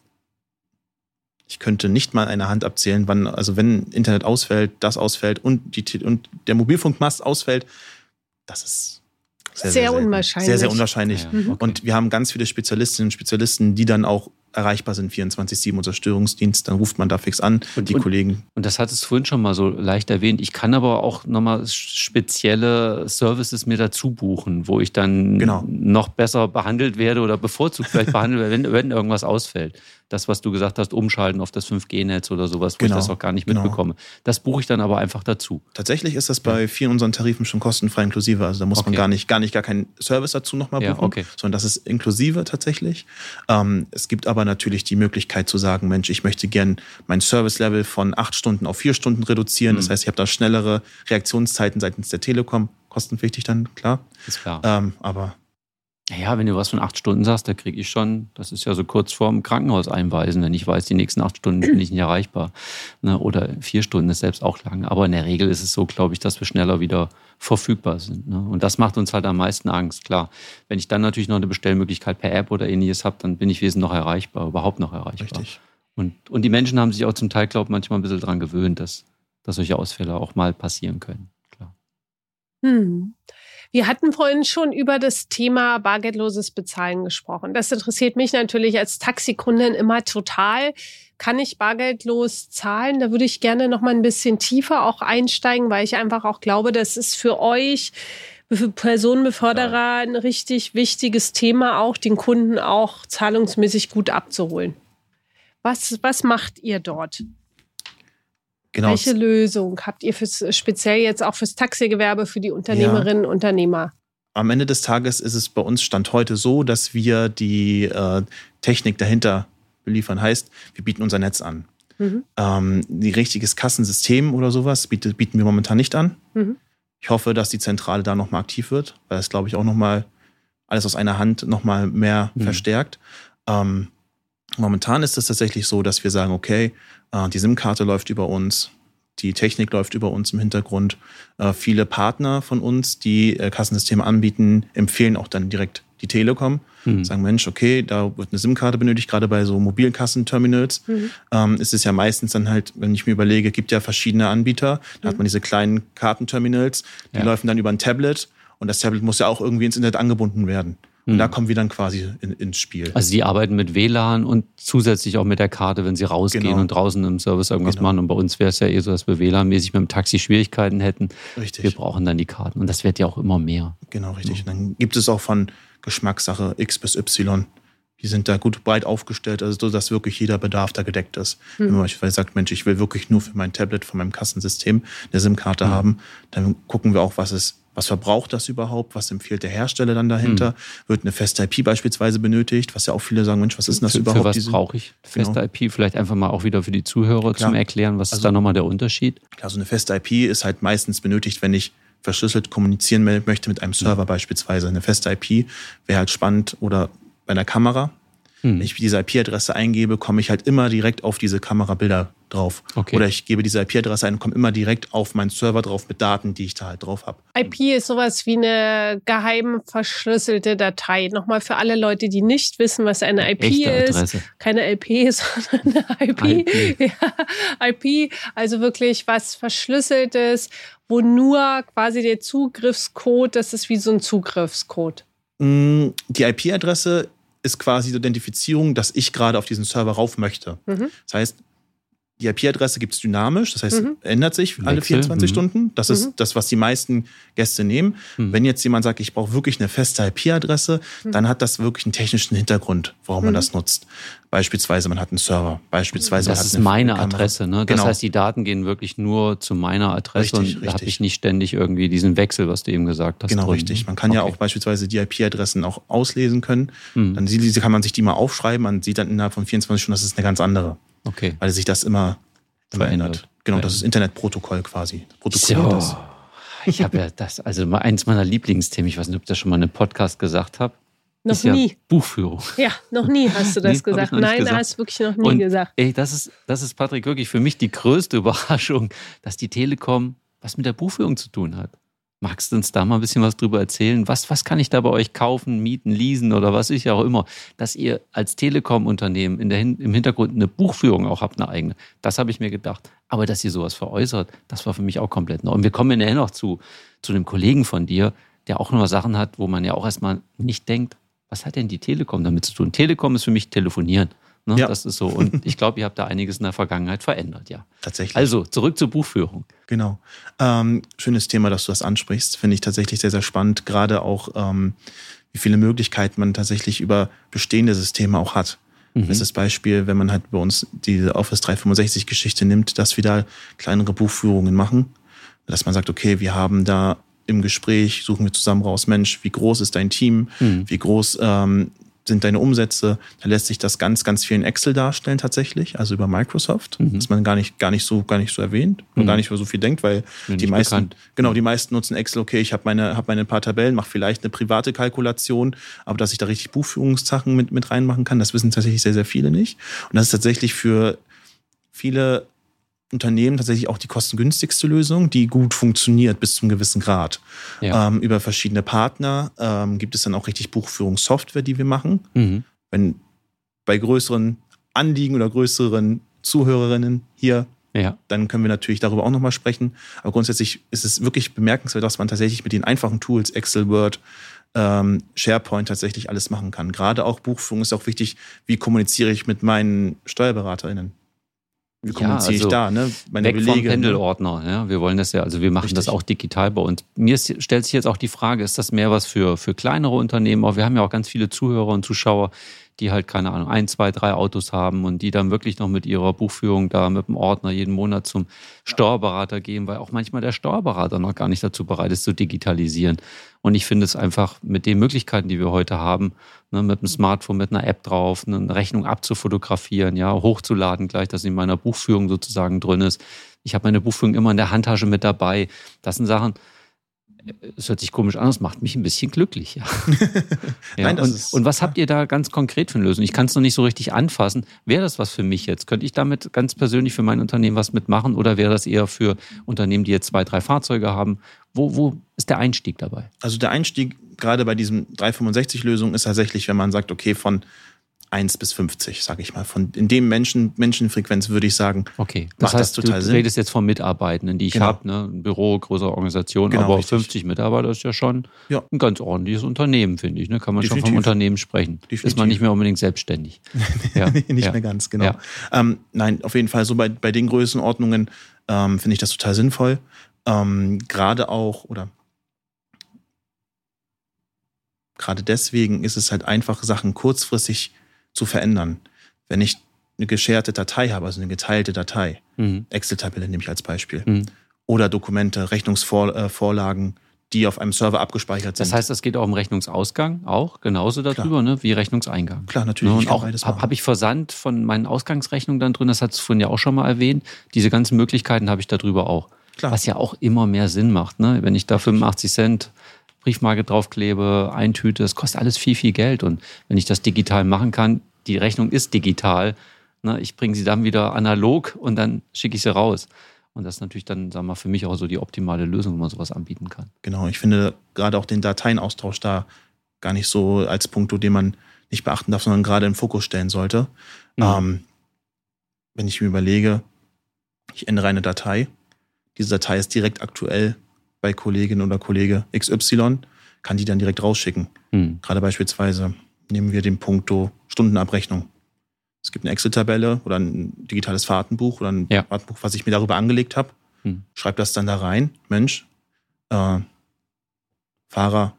S2: ich könnte nicht mal eine Hand abzählen, wenn Internet ausfällt, das ausfällt und der Mobilfunkmast ausfällt, das ist sehr
S4: unwahrscheinlich.
S2: Sehr, sehr unwahrscheinlich.
S1: Ja, okay.
S2: Und wir haben ganz viele Spezialistinnen und Spezialisten, die dann auch erreichbar sind, 24/7, unser Störungsdienst, dann ruft man da fix an, die Kollegen.
S1: Und das hat es vorhin schon mal so leicht erwähnt. Ich kann aber auch nochmal spezielle Services mir dazu buchen, wo ich dann noch besser behandelt werde oder bevorzugt vielleicht behandelt werde, wenn irgendwas ausfällt. Das, was du gesagt hast, umschalten auf das 5G-Netz oder sowas, wo ich das auch gar nicht mitbekomme. Das buche ich dann aber einfach dazu.
S2: Tatsächlich ist das bei vielen unseren Tarifen schon kostenfrei inklusive. Also da muss man gar keinen Service dazu nochmal buchen, sondern das ist inklusive tatsächlich. Es gibt aber natürlich die Möglichkeit zu sagen, Mensch, ich möchte gern mein Service-Level von 8 Stunden auf 4 Stunden reduzieren. Das heißt, ich habe da schnellere Reaktionszeiten seitens der Telekom. Kostenpflichtig dann, klar.
S1: Ist klar.
S2: Aber
S1: ja, wenn du was von 8 Stunden sagst, da kriege ich schon, das ist ja so kurz vorm Krankenhaus einweisen, wenn ich weiß, die nächsten 8 Stunden bin ich nicht erreichbar. Ne? Oder 4 Stunden ist selbst auch lang. Aber in der Regel ist es so, glaube ich, dass wir schneller wieder verfügbar sind. Ne? Und das macht uns halt am meisten Angst, klar. Wenn ich dann natürlich noch eine Bestellmöglichkeit per App oder ähnliches habe, dann bin ich wesentlich noch erreichbar, überhaupt noch erreichbar.
S2: Richtig.
S1: Und die Menschen haben sich auch zum Teil, glaube ich, manchmal ein bisschen daran gewöhnt, dass solche Ausfälle auch mal passieren können. Klar.
S4: Wir hatten vorhin schon über das Thema bargeldloses Bezahlen gesprochen. Das interessiert mich natürlich als Taxikundin immer total. Kann ich bargeldlos zahlen? Da würde ich gerne noch mal ein bisschen tiefer auch einsteigen, weil ich einfach auch glaube, das ist für euch, für Personenbeförderer ein richtig wichtiges Thema, auch den Kunden auch zahlungsmäßig gut abzuholen. Was macht ihr dort?
S2: Genau.
S4: Welche Lösung habt ihr speziell jetzt auch fürs Taxigewerbe, für die Unternehmerinnen und Unternehmer?
S2: Am Ende des Tages ist es bei uns Stand heute so, dass wir die Technik dahinter beliefern. Heißt, wir bieten unser Netz an. Die richtiges Kassensystem oder sowas bieten wir momentan nicht an. Ich hoffe, dass die Zentrale da nochmal aktiv wird, weil das, glaube ich, auch nochmal alles aus einer Hand nochmal mehr verstärkt. Momentan ist es tatsächlich so, dass wir sagen, okay, die SIM-Karte läuft über uns, die Technik läuft über uns im Hintergrund. Viele Partner von uns, die Kassensysteme anbieten, empfehlen auch dann direkt die Telekom. Sagen, Mensch, okay, da wird eine SIM-Karte benötigt, gerade bei so Mobilkassenterminals. Ist es ja meistens dann halt, wenn ich mir überlege, gibt ja verschiedene Anbieter. Da hat man diese kleinen Kartenterminals, die laufen dann über ein Tablet. Und das Tablet muss ja auch irgendwie ins Internet angebunden werden. Und da kommen wir dann quasi ins Spiel.
S1: Also die arbeiten mit WLAN und zusätzlich auch mit der Karte, wenn sie rausgehen und draußen im Service irgendwas machen. Und bei uns wäre es ja eh so, dass wir WLAN-mäßig mit dem Taxi Schwierigkeiten hätten.
S2: Richtig.
S1: Wir brauchen dann die Karten. Und das wird ja auch immer mehr.
S2: Genau, richtig. Und dann gibt es auch von Geschmackssache X bis Y. Die sind da gut breit aufgestellt, also so, dass wirklich jeder Bedarf da gedeckt ist. Wenn man beispielsweise sagt, Mensch, ich will wirklich nur für mein Tablet von meinem Kassensystem eine SIM-Karte haben, dann gucken wir auch, was verbraucht das überhaupt, was empfiehlt der Hersteller dann dahinter, wird eine feste IP beispielsweise benötigt, was ja auch viele sagen, Mensch, was ist denn das überhaupt?
S1: Für was brauche ich feste IP? Vielleicht einfach mal auch wieder für die Zuhörer zum Erklären, was ist da nochmal der Unterschied?
S2: Klar, so eine feste IP ist halt meistens benötigt, wenn ich verschlüsselt kommunizieren möchte mit einem Server beispielsweise. Eine feste IP wäre halt spannend oder bei einer Kamera. Wenn ich diese IP-Adresse eingebe, komme ich halt immer direkt auf diese Kamerabilder drauf.
S1: Okay.
S2: Oder ich gebe diese IP-Adresse ein und komme immer direkt auf meinen Server drauf mit Daten, die ich da halt drauf habe.
S4: IP ist sowas wie eine geheim verschlüsselte Datei. Nochmal für alle Leute, die nicht wissen, was eine IP ist. Keine LP, sondern eine IP. Ja, IP, also wirklich was Verschlüsseltes, wo nur quasi der Zugriffscode, das ist wie so ein Zugriffscode.
S2: Die IP-Adresse ist quasi die Identifizierung, dass ich gerade auf diesen Server rauf möchte. Das heißt, die IP-Adresse gibt es dynamisch, das heißt, ändert sich alle 24 Stunden. Das ist das, was die meisten Gäste nehmen. Wenn jetzt jemand sagt, ich brauche wirklich eine feste IP-Adresse, dann hat das wirklich einen technischen Hintergrund, warum man das nutzt. Beispielsweise, man hat einen Server. Beispielsweise
S1: das
S2: hat
S1: ist meine Adresse. Ne? Das heißt, die Daten gehen wirklich nur zu meiner Adresse
S2: richtig,
S1: und da habe ich nicht ständig irgendwie diesen Wechsel, was du eben gesagt hast.
S2: Genau,
S1: drin.
S2: richtig. Man kann ja auch beispielsweise die IP-Adressen auch auslesen können. Dann kann man sich die mal aufschreiben. Man sieht dann innerhalb von 24 Stunden, das ist eine ganz andere.
S1: Okay.
S2: Weil sich das immer verändert. Genau, das ist Internetprotokoll quasi.
S1: So. Ich habe ja das, also eins meiner Lieblingsthemen, ich weiß nicht, ob ich das schon mal in einem Podcast gesagt habe.
S4: Noch nie.
S1: Buchführung.
S4: Ja, noch nie hast du das gesagt. Nein, da hast du wirklich noch nie gesagt.
S1: Ey, das ist, Patrick, wirklich für mich die größte Überraschung, dass die Telekom was mit der Buchführung zu tun hat. Magst du uns da mal ein bisschen was drüber erzählen? Was kann ich da bei euch kaufen, mieten, leasen oder was ich auch immer, dass ihr als Telekom-Unternehmen im Hintergrund eine Buchführung auch habt, eine eigene. Das habe ich mir gedacht. Aber dass ihr sowas veräußert, das war für mich auch komplett neu. Und wir kommen ja nachher noch zu einem Kollegen von dir, der auch noch Sachen hat, wo man ja auch erstmal nicht denkt, was hat denn die Telekom damit zu tun? Telekom ist für mich Telefonieren. Ne? Ja. Das ist so. Und ich glaube, ihr habt da einiges in der Vergangenheit verändert, ja.
S2: Tatsächlich.
S1: Also, zurück zur Buchführung.
S2: Genau. Schönes Thema, dass du das ansprichst. Finde ich tatsächlich sehr, sehr spannend. Gerade auch, wie viele Möglichkeiten man tatsächlich über bestehende Systeme auch hat. Das ist das Beispiel, wenn man halt bei uns diese Office 365-Geschichte nimmt, dass wir da kleinere Buchführungen machen. Dass man sagt, okay, wir haben da im Gespräch, suchen wir zusammen raus, Mensch, wie groß ist dein Team? Wie groß sind deine Umsätze? Da lässt sich das ganz, ganz viel in Excel darstellen tatsächlich, also über Microsoft, dass man gar nicht so erwähnt und gar nicht so viel denkt, weil die meisten nutzen Excel, okay, ich habe meine paar Tabellen, mache vielleicht eine private Kalkulation, aber dass ich da richtig Buchführungssachen mit reinmachen kann, das wissen tatsächlich sehr, sehr viele nicht. Und das ist tatsächlich für viele Unternehmen tatsächlich auch die kostengünstigste Lösung, die gut funktioniert bis zum gewissen Grad. Ja. Über verschiedene Partner gibt es dann auch richtig Buchführungssoftware, die wir machen. Wenn bei größeren Anliegen oder größeren Zuhörerinnen hier, dann können wir natürlich darüber auch nochmal sprechen. Aber grundsätzlich ist es wirklich bemerkenswert, dass man tatsächlich mit den einfachen Tools, Excel, Word, SharePoint tatsächlich alles machen kann. Gerade auch Buchführung ist auch wichtig, wie kommuniziere ich mit meinen SteuerberaterInnen. Wie kommuniziere ich da, ne? Meine
S1: weg
S2: Belege.
S1: Vom Pendelordner, ja. Wir wollen das ja, also wir machen das auch digital bei uns. Mir stellt sich jetzt auch die Frage, ist das mehr was für kleinere Unternehmen? Wir haben ja auch ganz viele Zuhörer und Zuschauer, die halt, keine Ahnung, 1, 2, 3 Autos haben und die dann wirklich noch mit ihrer Buchführung da mit dem Ordner jeden Monat zum Steuerberater gehen, weil auch manchmal der Steuerberater noch gar nicht dazu bereit ist, zu digitalisieren. Und ich finde es einfach mit den Möglichkeiten, die wir heute haben, ne, mit dem Smartphone, mit einer App drauf, eine Rechnung abzufotografieren, ja, hochzuladen gleich, dass sie in meiner Buchführung sozusagen drin ist. Ich habe meine Buchführung immer in der Handtasche mit dabei. Das sind Sachen, es hört sich komisch an, das macht mich ein bisschen glücklich. Ja. Ja,
S2: Nein,
S1: und was habt ihr da ganz konkret für eine Lösung? Ich kann es noch nicht so richtig anfassen. Wäre das was für mich jetzt? Könnte ich damit ganz persönlich für mein Unternehmen was mitmachen oder wäre das eher für Unternehmen, die jetzt 2, 3 Fahrzeuge haben? Wo ist der Einstieg dabei?
S2: Also der Einstieg gerade bei diesem 365-Lösung ist tatsächlich, wenn man sagt, okay, von 1 bis 50, sage ich mal. In dem Menschenfrequenz würde ich sagen,
S1: okay. Das
S2: macht
S1: heißt,
S2: das total
S1: du
S2: Sinn.
S1: redest jetzt von Mitarbeitenden, die ich
S2: Genau.
S1: habe, ne? Ein Büro, größere Organisation,
S2: Genau,
S1: aber
S2: richtig.
S1: 50 Mitarbeiter ist ja schon
S2: Ja.
S1: ein ganz ordentliches Unternehmen, finde ich. Ne? Kann man schon vom
S2: Definitiv.
S1: Unternehmen sprechen. Ist
S2: Definitiv.
S1: man nicht mehr unbedingt selbstständig. Ja.
S2: Nicht
S1: Ja.
S2: mehr ganz, genau.
S1: Ja.
S2: Nein, auf jeden Fall so bei den Größenordnungen finde ich das total sinnvoll. Gerade deswegen ist es halt einfach, Sachen kurzfristig zu verändern. Wenn ich eine gescherte Datei habe, also eine geteilte Datei,
S1: Mhm.
S2: Excel-Tabelle nehme ich als Beispiel,
S1: Mhm.
S2: oder Dokumente, Rechnungsvorlagen, die auf einem Server abgespeichert sind.
S1: Das heißt, das geht auch um Rechnungsausgang, auch genauso darüber, ne, wie Rechnungseingang.
S2: Klar, natürlich.
S1: Ne,
S2: ich
S1: und
S2: kann
S1: auch
S2: beides machen.
S1: habe ich Versand von meinen Ausgangsrechnungen dann drin, das hat es vorhin ja auch schon mal erwähnt. Diese ganzen Möglichkeiten habe ich darüber auch.
S2: Klar.
S1: Was ja auch immer mehr Sinn macht. Ne? Wenn ich da 85 Cent Briefmarke draufklebe, eintüte, das kostet alles viel, viel Geld. Und wenn ich das digital machen kann, die Rechnung ist digital, ne? Ich bringe sie dann wieder analog und dann schicke ich sie raus. Und das ist natürlich dann, sagen wir mal, für mich auch so die optimale Lösung, wenn man sowas anbieten kann.
S2: Genau, ich finde gerade auch den Dateienaustausch da gar nicht so als Punkt, den man nicht beachten darf, sondern gerade im Fokus stellen sollte.
S1: Mhm.
S2: Wenn ich mir überlege, ich ändere eine Datei, diese Datei ist direkt aktuell bei Kollegin oder Kollege XY, kann die dann direkt rausschicken.
S1: Mhm.
S2: Gerade beispielsweise nehmen wir den Punkto Stundenabrechnung. Es gibt eine Excel-Tabelle oder ein digitales Fahrtenbuch oder ein
S1: Ja.
S2: Fahrtenbuch, was ich mir darüber angelegt habe. Schreib das dann da rein. Mensch, Fahrer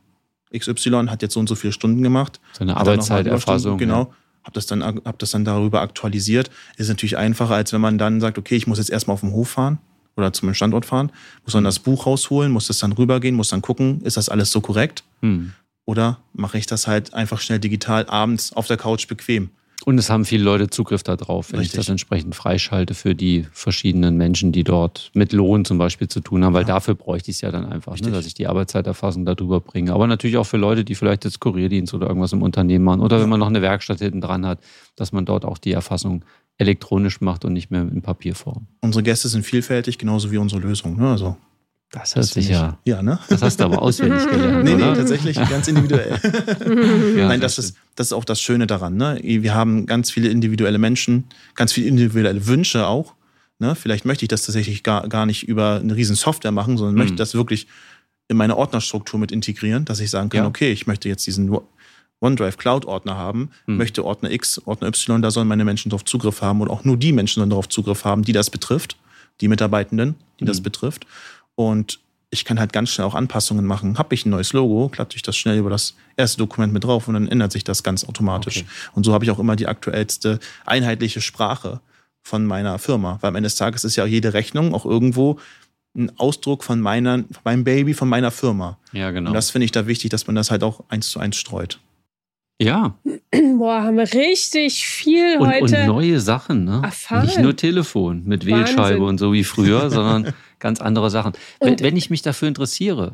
S2: XY hat jetzt so und so viele Stunden gemacht.
S1: So eine
S2: Hat dann nochmal
S1: Arbeitszeiterfassung.
S2: Genau. Hab das dann darüber aktualisiert. Ist natürlich einfacher, als wenn man dann sagt, okay, ich muss jetzt erstmal auf den Hof fahren oder zum Standort fahren, muss dann das Buch rausholen, muss das dann rübergehen, muss dann gucken, ist das alles so korrekt?
S1: Mhm.
S2: Oder mache ich das halt einfach schnell digital abends auf der Couch bequem?
S1: Und es haben viele Leute Zugriff darauf, wenn
S2: Richtig.
S1: ich das entsprechend freischalte für die verschiedenen Menschen, die dort mit Lohn zum Beispiel zu tun haben, weil dafür bräuchte ich es ja dann einfach, ne,
S2: Richtig.
S1: dass ich die Arbeitszeiterfassung darüber bringe. Aber natürlich auch für Leute, die vielleicht jetzt Kurierdienst oder irgendwas im Unternehmen machen oder wenn man noch eine Werkstatt hinten dran hat, dass man dort auch die Erfassung elektronisch macht und nicht mehr in Papierform.
S2: Unsere Gäste sind vielfältig, genauso wie unsere Lösung. Ne? Also,
S1: Das hört sich ja,
S2: ja, ne?
S1: das hast du aber auswendig gelernt,
S2: Nee,
S1: oder?
S2: tatsächlich ganz individuell.
S1: Ja,
S2: Nein, das ist auch das Schöne daran. Ne? Wir haben ganz viele individuelle Menschen, ganz viele individuelle Wünsche auch. Ne? Vielleicht möchte ich das tatsächlich gar nicht über eine riesen Software machen, sondern möchte das wirklich in meine Ordnerstruktur mit integrieren, dass ich sagen kann,
S1: Ja.
S2: okay, ich möchte jetzt diesen OneDrive Cloud-Ordner haben, möchte Ordner X, Ordner Y, da sollen meine Menschen darauf Zugriff haben und auch nur die Menschen sollen darauf Zugriff haben, die das betrifft, die Mitarbeitenden, die das betrifft. Und ich kann halt ganz schnell auch Anpassungen machen. Habe ich ein neues Logo, klatsche ich das schnell über das erste Dokument mit drauf und dann ändert sich das ganz automatisch.
S1: Okay.
S2: Und so habe ich auch immer die aktuellste einheitliche Sprache von meiner Firma. Weil am Ende des Tages ist ja jede Rechnung auch irgendwo ein Ausdruck von meinem Baby, von meiner Firma.
S1: Ja, genau.
S2: Und das finde ich da wichtig, dass man das halt auch 1:1 streut.
S1: Ja,
S4: Boah, haben wir richtig viel
S1: und
S4: heute.
S1: neue Sachen, ne?
S4: erfahren.
S1: Nicht nur Telefon mit Wählscheibe
S4: Wahnsinn.
S1: und so wie früher, sondern ganz andere Sachen. Wenn,
S4: Und-
S1: wenn ich mich dafür interessiere,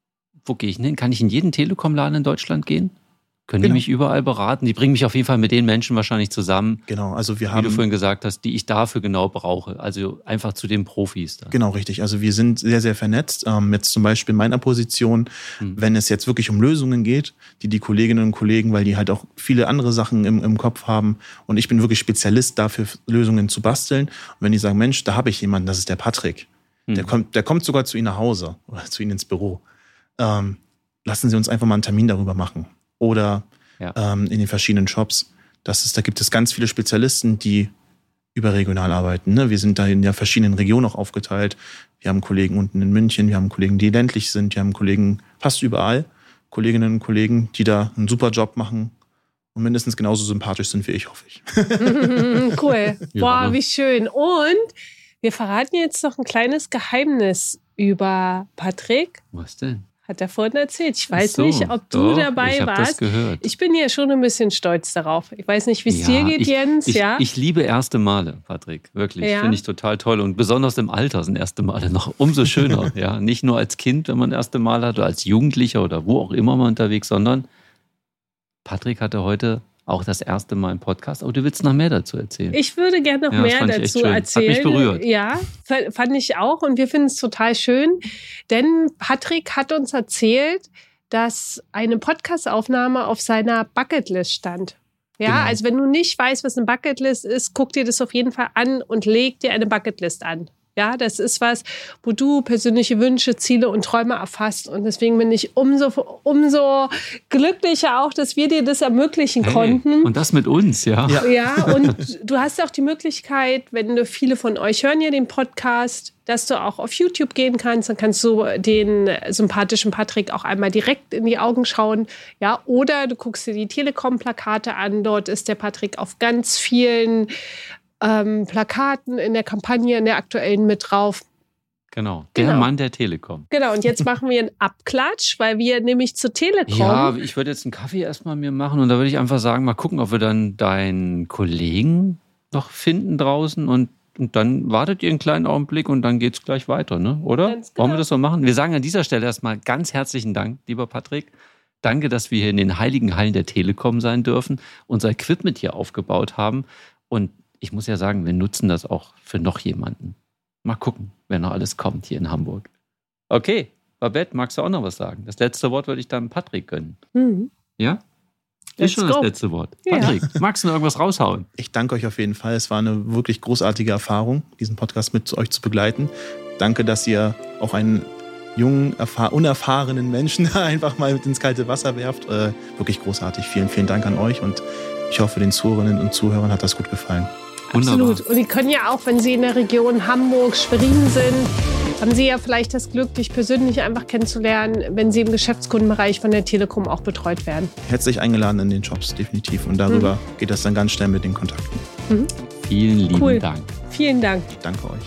S1: wo gehe ich denn hin? Kann ich in jeden Telekom-Laden in Deutschland gehen? Können die
S2: Genau.
S1: mich überall beraten? Die bringen mich auf jeden Fall mit den Menschen wahrscheinlich zusammen,
S2: Genau, also wir
S1: wie
S2: haben...
S1: du vorhin gesagt hast, die ich dafür genau brauche. Also einfach zu den Profis dann.
S2: Genau, richtig. Also wir sind sehr, sehr vernetzt. Jetzt zum Beispiel in meiner Position, wenn es jetzt wirklich um Lösungen geht, die Kolleginnen und Kollegen, weil die halt auch viele andere Sachen im Kopf haben und ich bin wirklich Spezialist dafür, Lösungen zu basteln. Und wenn die sagen, Mensch, da habe ich jemanden, das ist der Patrick. Der kommt sogar zu Ihnen nach Hause oder zu Ihnen ins Büro. Lassen Sie uns einfach mal einen Termin darüber machen. Oder
S1: Ja.
S2: in den verschiedenen Shops. Da gibt es ganz viele Spezialisten, die überregional arbeiten. Ne? Wir sind da in der verschiedenen Regionen auch aufgeteilt. Wir haben Kollegen unten in München, wir haben Kollegen, die ländlich sind, wir haben Kollegen fast überall, Kolleginnen und Kollegen, die da einen super Job machen und mindestens genauso sympathisch sind wie ich, hoffe ich.
S4: Cool. Boah,
S1: ne?
S4: wie schön. Und wir verraten jetzt noch ein kleines Geheimnis über Patrick.
S1: Was denn?
S4: Hat er vorhin erzählt. Ich weiß
S1: So,
S4: nicht, ob du
S1: doch,
S4: dabei
S1: ich hab
S4: warst.
S1: das gehört.
S4: Ich bin ja schon ein bisschen stolz darauf. Ich weiß nicht, wie es dir geht, Jens.
S1: Ich liebe erste Male, Patrick. Wirklich.
S4: Ja.
S1: Finde ich total toll. Und besonders im Alter sind erste Male noch umso schöner. Ja, nicht nur als Kind, wenn man erste Male hat, oder als Jugendlicher oder wo auch immer man unterwegs, sondern Patrick hatte heute auch das erste Mal im Podcast. Aber du willst noch mehr dazu erzählen.
S4: Ich würde gerne noch
S1: Ja, das
S4: mehr
S1: fand ich echt
S4: dazu
S1: schön.
S4: erzählen.
S1: Hat mich berührt.
S4: Ja, fand ich auch. Und wir finden es total schön, denn Patrick hat uns erzählt, dass eine Podcast-Aufnahme auf seiner Bucketlist stand. Ja,
S2: Genau.
S4: also wenn du nicht weißt, was eine Bucketlist ist, guck dir das auf jeden Fall an und leg dir eine Bucketlist an. Ja, das ist was, wo du persönliche Wünsche, Ziele und Träume erfasst. Und deswegen bin ich umso glücklicher auch, dass wir dir das ermöglichen konnten.
S1: Und das mit uns, ja.
S4: Ja, und du hast auch die Möglichkeit, wenn viele von euch hören ja den Podcast, dass du auch auf YouTube gehen kannst. Dann kannst du den sympathischen Patrick auch einmal direkt in die Augen schauen. Ja, oder du guckst dir die Telekom-Plakate an. Dort ist der Patrick auf ganz vielen Plakaten in der Kampagne, in der aktuellen mit drauf.
S1: Genau. Der
S4: Genau.
S1: Mann der Telekom.
S4: Genau, und jetzt machen wir einen Abklatsch, weil wir nämlich zur Telekom.
S1: Ja, ich würde jetzt einen Kaffee erstmal mir machen und da würde ich einfach sagen, mal gucken, ob wir dann deinen Kollegen noch finden draußen und dann wartet ihr einen kleinen Augenblick und dann geht's gleich weiter, ne? Oder?
S4: Ganz genau.
S1: Wollen wir das so machen? Wir sagen an dieser Stelle erstmal ganz herzlichen Dank, lieber Patrick. Danke, dass wir hier in den heiligen Hallen der Telekom sein dürfen, unser Equipment hier aufgebaut haben und ich muss ja sagen, wir nutzen das auch für noch jemanden. Mal gucken, wer noch alles kommt hier in Hamburg. Okay, Babette, magst du auch noch was sagen? Das letzte Wort würde ich dann Patrick gönnen.
S4: Mhm.
S1: Ja?
S4: Let's
S1: Ist schon
S4: go.
S1: das letzte Wort.
S4: Ja.
S1: Patrick, magst du noch irgendwas raushauen?
S2: Ich danke euch auf jeden Fall. Es war eine wirklich großartige Erfahrung, diesen Podcast mit euch zu begleiten. Danke, dass ihr auch einen jungen, unerfahrenen Menschen einfach mal mit ins kalte Wasser werft. Wirklich großartig. Vielen, vielen Dank an euch und ich hoffe, den Zuhörerinnen und Zuhörern hat das gut gefallen.
S1: Wunderbar.
S4: Absolut. Und die können ja auch, wenn sie in der Region Hamburg, Schwerin sind, haben sie ja vielleicht das Glück, dich persönlich einfach kennenzulernen, wenn sie im Geschäftskundenbereich von der Telekom auch betreut werden.
S2: Herzlich eingeladen in den Jobs, definitiv. Und darüber geht das dann ganz schnell mit den Kontakten.
S1: Vielen lieben
S4: Cool.
S1: Dank.
S4: Vielen Dank.
S2: Ich danke euch.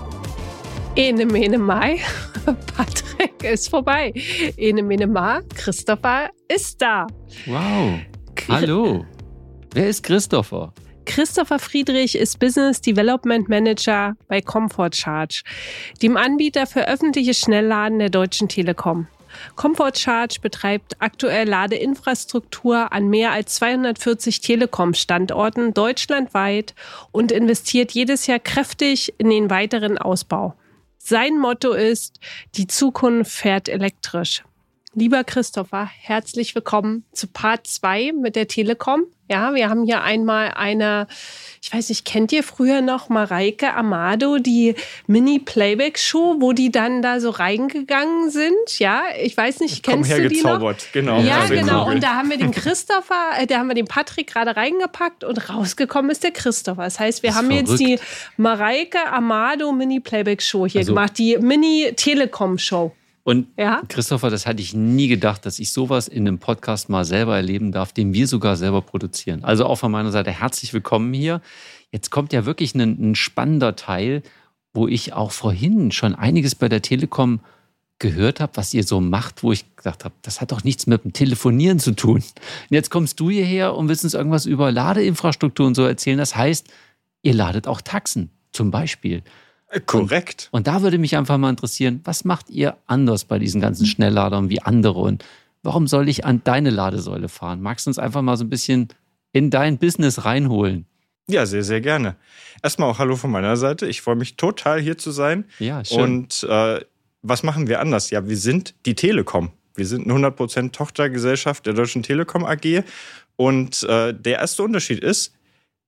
S4: Ene mene mai, Patrick ist vorbei. Ene mene ma, Christopher ist da.
S1: Wow. Hallo. Wer ist Christopher?
S4: Christopher Friedrich ist Business Development Manager bei Comfort Charge, dem Anbieter für öffentliche Schnellladen der Deutschen Telekom. Comfort Charge betreibt aktuell Ladeinfrastruktur an mehr als 240 Telekom-Standorten deutschlandweit und investiert jedes Jahr kräftig in den weiteren Ausbau. Sein Motto ist, die Zukunft fährt elektrisch. Lieber Christopher, herzlich willkommen zu Part 2 mit der Telekom. Ja, wir haben hier einmal ich weiß nicht, kennt ihr früher noch Mareike Amado, die Mini-Playback-Show, wo die dann da so reingegangen sind? Ja, ich weiß nicht, kennst du die noch?
S3: Hergezaubert, genau.
S4: Ja,
S3: Auf den
S4: genau.
S3: Google.
S4: Und da haben wir den da haben wir den Patrick gerade reingepackt und rausgekommen ist der Christopher. Das heißt, wir
S1: Das ist
S4: haben jetzt die
S1: verrückt.
S4: Mareike Amado Mini-Playback-Show hier
S1: Also-
S4: gemacht, die Mini-Telekom-Show.
S1: Und
S4: Ja.
S1: Christopher, das hatte ich nie gedacht, dass ich sowas in einem Podcast mal selber erleben darf, den wir sogar selber produzieren. Also auch von meiner Seite herzlich willkommen hier. Jetzt kommt ja wirklich ein spannender Teil, wo ich auch vorhin schon einiges bei der Telekom gehört habe, was ihr so macht, wo ich gedacht habe, das hat doch nichts mit dem Telefonieren zu tun. Und jetzt kommst du hierher und willst uns irgendwas über Ladeinfrastruktur und so erzählen. Das heißt, ihr ladet auch Taxen zum Beispiel.
S3: Korrekt.
S1: Und da würde mich einfach mal interessieren, was macht ihr anders bei diesen ganzen Schnellladern wie andere und warum soll ich an deine Ladesäule fahren? Magst du uns einfach mal so ein bisschen in dein Business reinholen?
S3: Ja, sehr, sehr gerne. Erstmal auch Hallo von meiner Seite. Ich freue mich total, hier zu sein.
S1: Ja, schön.
S3: Und was machen wir anders? Ja, wir sind die Telekom. Wir sind eine 100% Tochtergesellschaft der Deutschen Telekom AG. Und der erste Unterschied ist,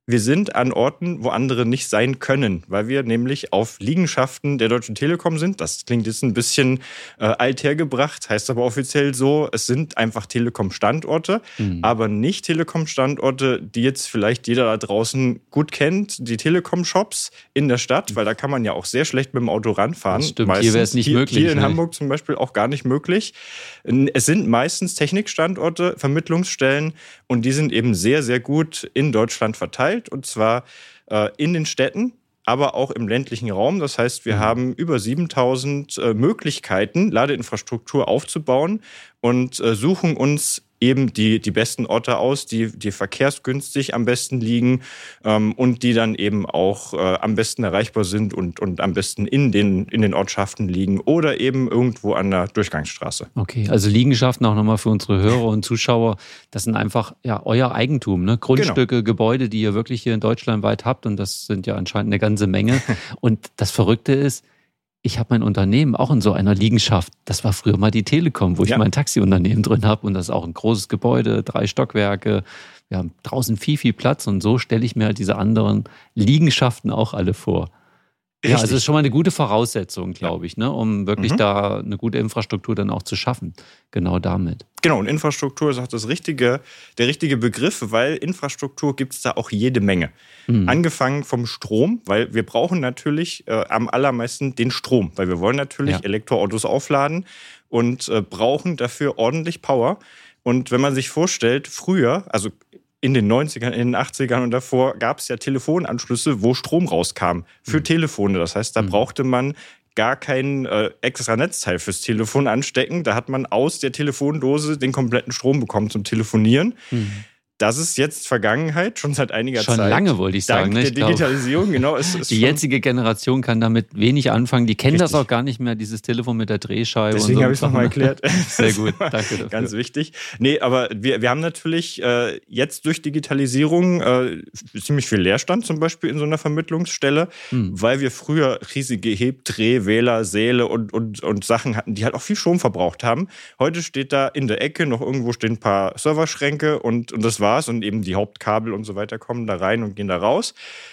S3: wir sind an Orten, wo andere nicht sein können, weil wir nämlich auf Liegenschaften der Deutschen Telekom sind. Das klingt jetzt ein bisschen althergebracht, heißt aber offiziell so, es sind einfach Telekom-Standorte, aber nicht Telekom-Standorte, die jetzt vielleicht jeder da draußen gut kennt, die Telekom-Shops in der Stadt, weil da kann man ja auch sehr schlecht mit dem Auto ranfahren.
S1: Das stimmt,
S3: meistens.
S1: hier wäre es nicht möglich.
S3: Hier in Hamburg zum Beispiel auch gar nicht möglich. Es sind meistens Technikstandorte, Vermittlungsstellen und die sind eben sehr, sehr gut in Deutschland verteilt. Und zwar in den Städten, aber auch im ländlichen Raum. Das heißt, wir haben über 7000 Möglichkeiten, Ladeinfrastruktur aufzubauen und suchen uns eben die besten Orte aus, die verkehrsgünstig am besten liegen und die dann eben auch am besten erreichbar sind und am besten in den Ortschaften liegen oder eben irgendwo an der Durchgangsstraße.
S1: Okay, also Liegenschaften auch nochmal für unsere Hörer und Zuschauer, das sind einfach ja euer Eigentum, ne? Grundstücke, Gebäude, die ihr wirklich hier in Deutschland weit habt und das sind ja anscheinend eine ganze Menge. Und das Verrückte ist, ich habe mein Unternehmen auch in so einer Liegenschaft. Das war früher mal die Telekom, wo ich mein Taxiunternehmen drin habe. Und das ist auch ein großes Gebäude, 3 Stockwerke. Wir haben draußen viel Platz. Und so stelle ich mir halt diese anderen Liegenschaften auch alle vor. Ja, also das ist schon mal eine gute Voraussetzung, glaube ich, ne, um wirklich da eine gute Infrastruktur dann auch zu schaffen. Genau damit.
S3: Genau, und Infrastruktur ist auch der richtige Begriff, weil Infrastruktur gibt es da auch jede Menge. Angefangen vom Strom, weil wir brauchen natürlich am allermeisten den Strom, weil wir wollen natürlich Elektroautos aufladen und brauchen dafür ordentlich Power. Und wenn man sich vorstellt, früher, also in den 90ern, in den 80ern und davor gab es ja Telefonanschlüsse, wo Strom rauskam für Telefone. Das heißt, da brauchte man gar kein extra Netzteil fürs Telefon anstecken. Da hat man aus der Telefondose den kompletten Strom bekommen zum Telefonieren. Das ist jetzt Vergangenheit, schon seit einiger Zeit.
S1: Schon lange, wollte ich sagen.
S3: Dank der Digitalisierung, genau.
S1: Die jetzige Generation kann damit wenig anfangen. Die kennen das auch gar nicht mehr, dieses Telefon mit der Drehscheibe.
S3: Deswegen habe ich es nochmal erklärt.
S1: Sehr gut, danke dafür.
S3: Ganz wichtig. Nee, aber wir haben natürlich jetzt durch Digitalisierung ziemlich viel Leerstand zum Beispiel in so einer Vermittlungsstelle, weil wir früher riesige Hebdrehwähler, Säle und Sachen hatten, die halt auch viel Strom verbraucht haben. Heute steht da in der Ecke noch irgendwo stehen ein paar Serverschränke und das war's. Und eben die Hauptkabel und so weiter kommen da rein und gehen da raus.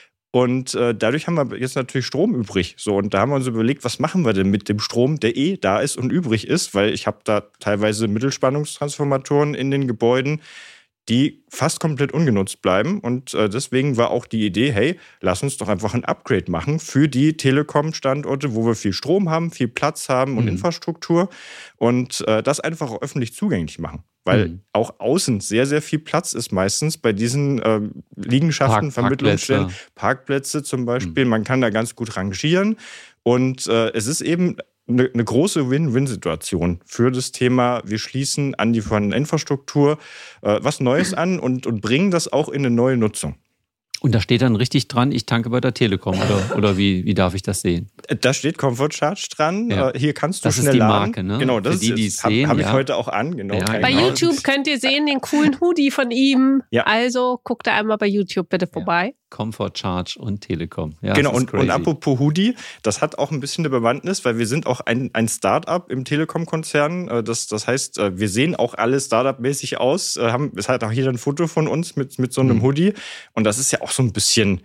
S3: Und dadurch haben wir jetzt natürlich Strom übrig. So, und da haben wir uns überlegt, was machen wir denn mit dem Strom, der da ist und übrig ist, weil ich habe da teilweise Mittelspannungstransformatoren in den Gebäuden, die fast komplett ungenutzt bleiben. Und deswegen war auch die Idee, hey, lass uns doch einfach ein Upgrade machen für die Telekom-Standorte, wo wir viel Strom haben, viel Platz haben und Infrastruktur und das einfach auch öffentlich zugänglich machen. Weil auch außen sehr, sehr viel Platz ist meistens bei diesen Liegenschaften, Vermittlungsstellen, Parkplätze zum Beispiel. Man kann da ganz gut rangieren und es ist eben eine große Win-Win-Situation für das Thema, wir schließen an die vorhandene Infrastruktur was Neues an und bringen das auch in eine neue Nutzung.
S1: Und da steht dann richtig dran, ich tanke bei der Telekom, oder wie darf ich das sehen?
S3: Da steht Comfort Charge dran. Ja. Hier kannst du
S1: das
S3: schnell laden.
S1: Das ist die Marke, ne?
S3: Genau, das habe ich heute auch an. Genau.
S1: Ja,
S4: bei YouTube könnt ihr sehen den coolen Hoodie von ihm. Ja. Also guckt da einmal bei YouTube bitte vorbei.
S1: Comfort Charge und Telekom. Ja,
S3: genau, und apropos Hoodie, das hat auch ein bisschen eine Bewandtnis, weil wir sind auch ein Start-up im Telekom-Konzern. Das heißt, wir sehen auch alle Start-up-mäßig aus. Es hat auch jeder ein Foto von uns mit so einem Hoodie. Und das ist ja auch so ein bisschen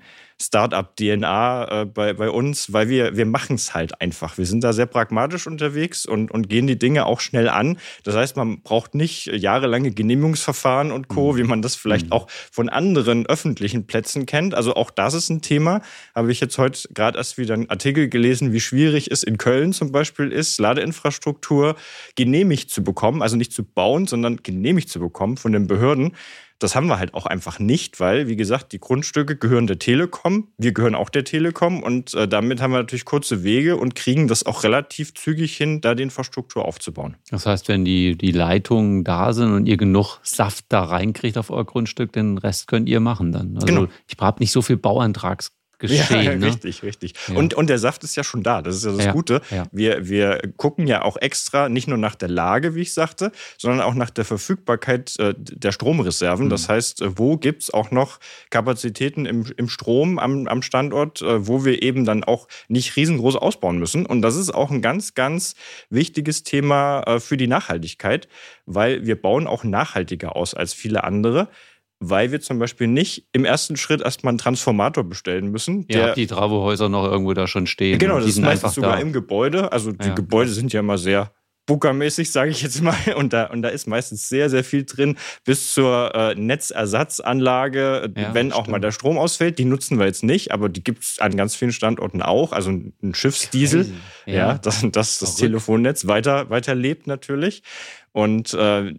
S3: Start-up-DNA bei uns, weil wir machen es halt einfach. Wir sind da sehr pragmatisch unterwegs und gehen die Dinge auch schnell an. Das heißt, man braucht nicht jahrelange Genehmigungsverfahren und Co., wie man das vielleicht auch von anderen öffentlichen Plätzen kennt. Also auch das ist ein Thema. Habe ich jetzt heute gerade erst wieder einen Artikel gelesen, wie schwierig es in Köln zum Beispiel ist, Ladeinfrastruktur genehmigt zu bekommen. Also nicht zu bauen, sondern genehmigt zu bekommen von den Behörden. Das haben wir halt auch einfach nicht, weil, wie gesagt, die Grundstücke gehören der Telekom. Wir gehören auch der Telekom und damit haben wir natürlich kurze Wege und kriegen das auch relativ zügig hin, da die Infrastruktur aufzubauen.
S1: Das heißt, wenn die Leitungen da sind und ihr genug Saft da reinkriegt auf euer Grundstück, den Rest könnt ihr machen dann. Also genau. Ich habe nicht so viel Bauantragsgeschehen.
S3: Ja,
S1: ne?
S3: Richtig.
S1: Ja.
S3: Und der Saft ist ja schon da. Das ist ja das Gute. Ja. Wir gucken ja auch extra nicht nur nach der Lage, wie ich sagte, sondern auch nach der Verfügbarkeit der Stromreserven. Das heißt, wo gibt es auch noch Kapazitäten im Strom am Standort, wo wir eben dann auch nicht riesengroß ausbauen müssen. Und das ist auch ein ganz, ganz wichtiges Thema für die Nachhaltigkeit, weil wir bauen auch nachhaltiger aus als viele andere. weil wir zum Beispiel nicht im ersten Schritt erstmal einen Transformator bestellen müssen.
S1: Ja, die Travohäuser noch irgendwo da schon stehen.
S3: Genau,
S1: die
S3: das ist
S1: sind
S3: meistens
S1: einfach
S3: sogar
S1: da.
S3: im Gebäude. Also die Gebäude sind ja immer sehr bunkermäßig, sage ich jetzt mal. Und da ist meistens sehr, sehr viel drin, bis zur Netzersatzanlage, wenn auch mal der Strom ausfällt. Die nutzen wir jetzt nicht, aber die gibt es an ganz vielen Standorten auch. Also ein Schiffsdiesel, das Telefonnetz weiter lebt natürlich. Und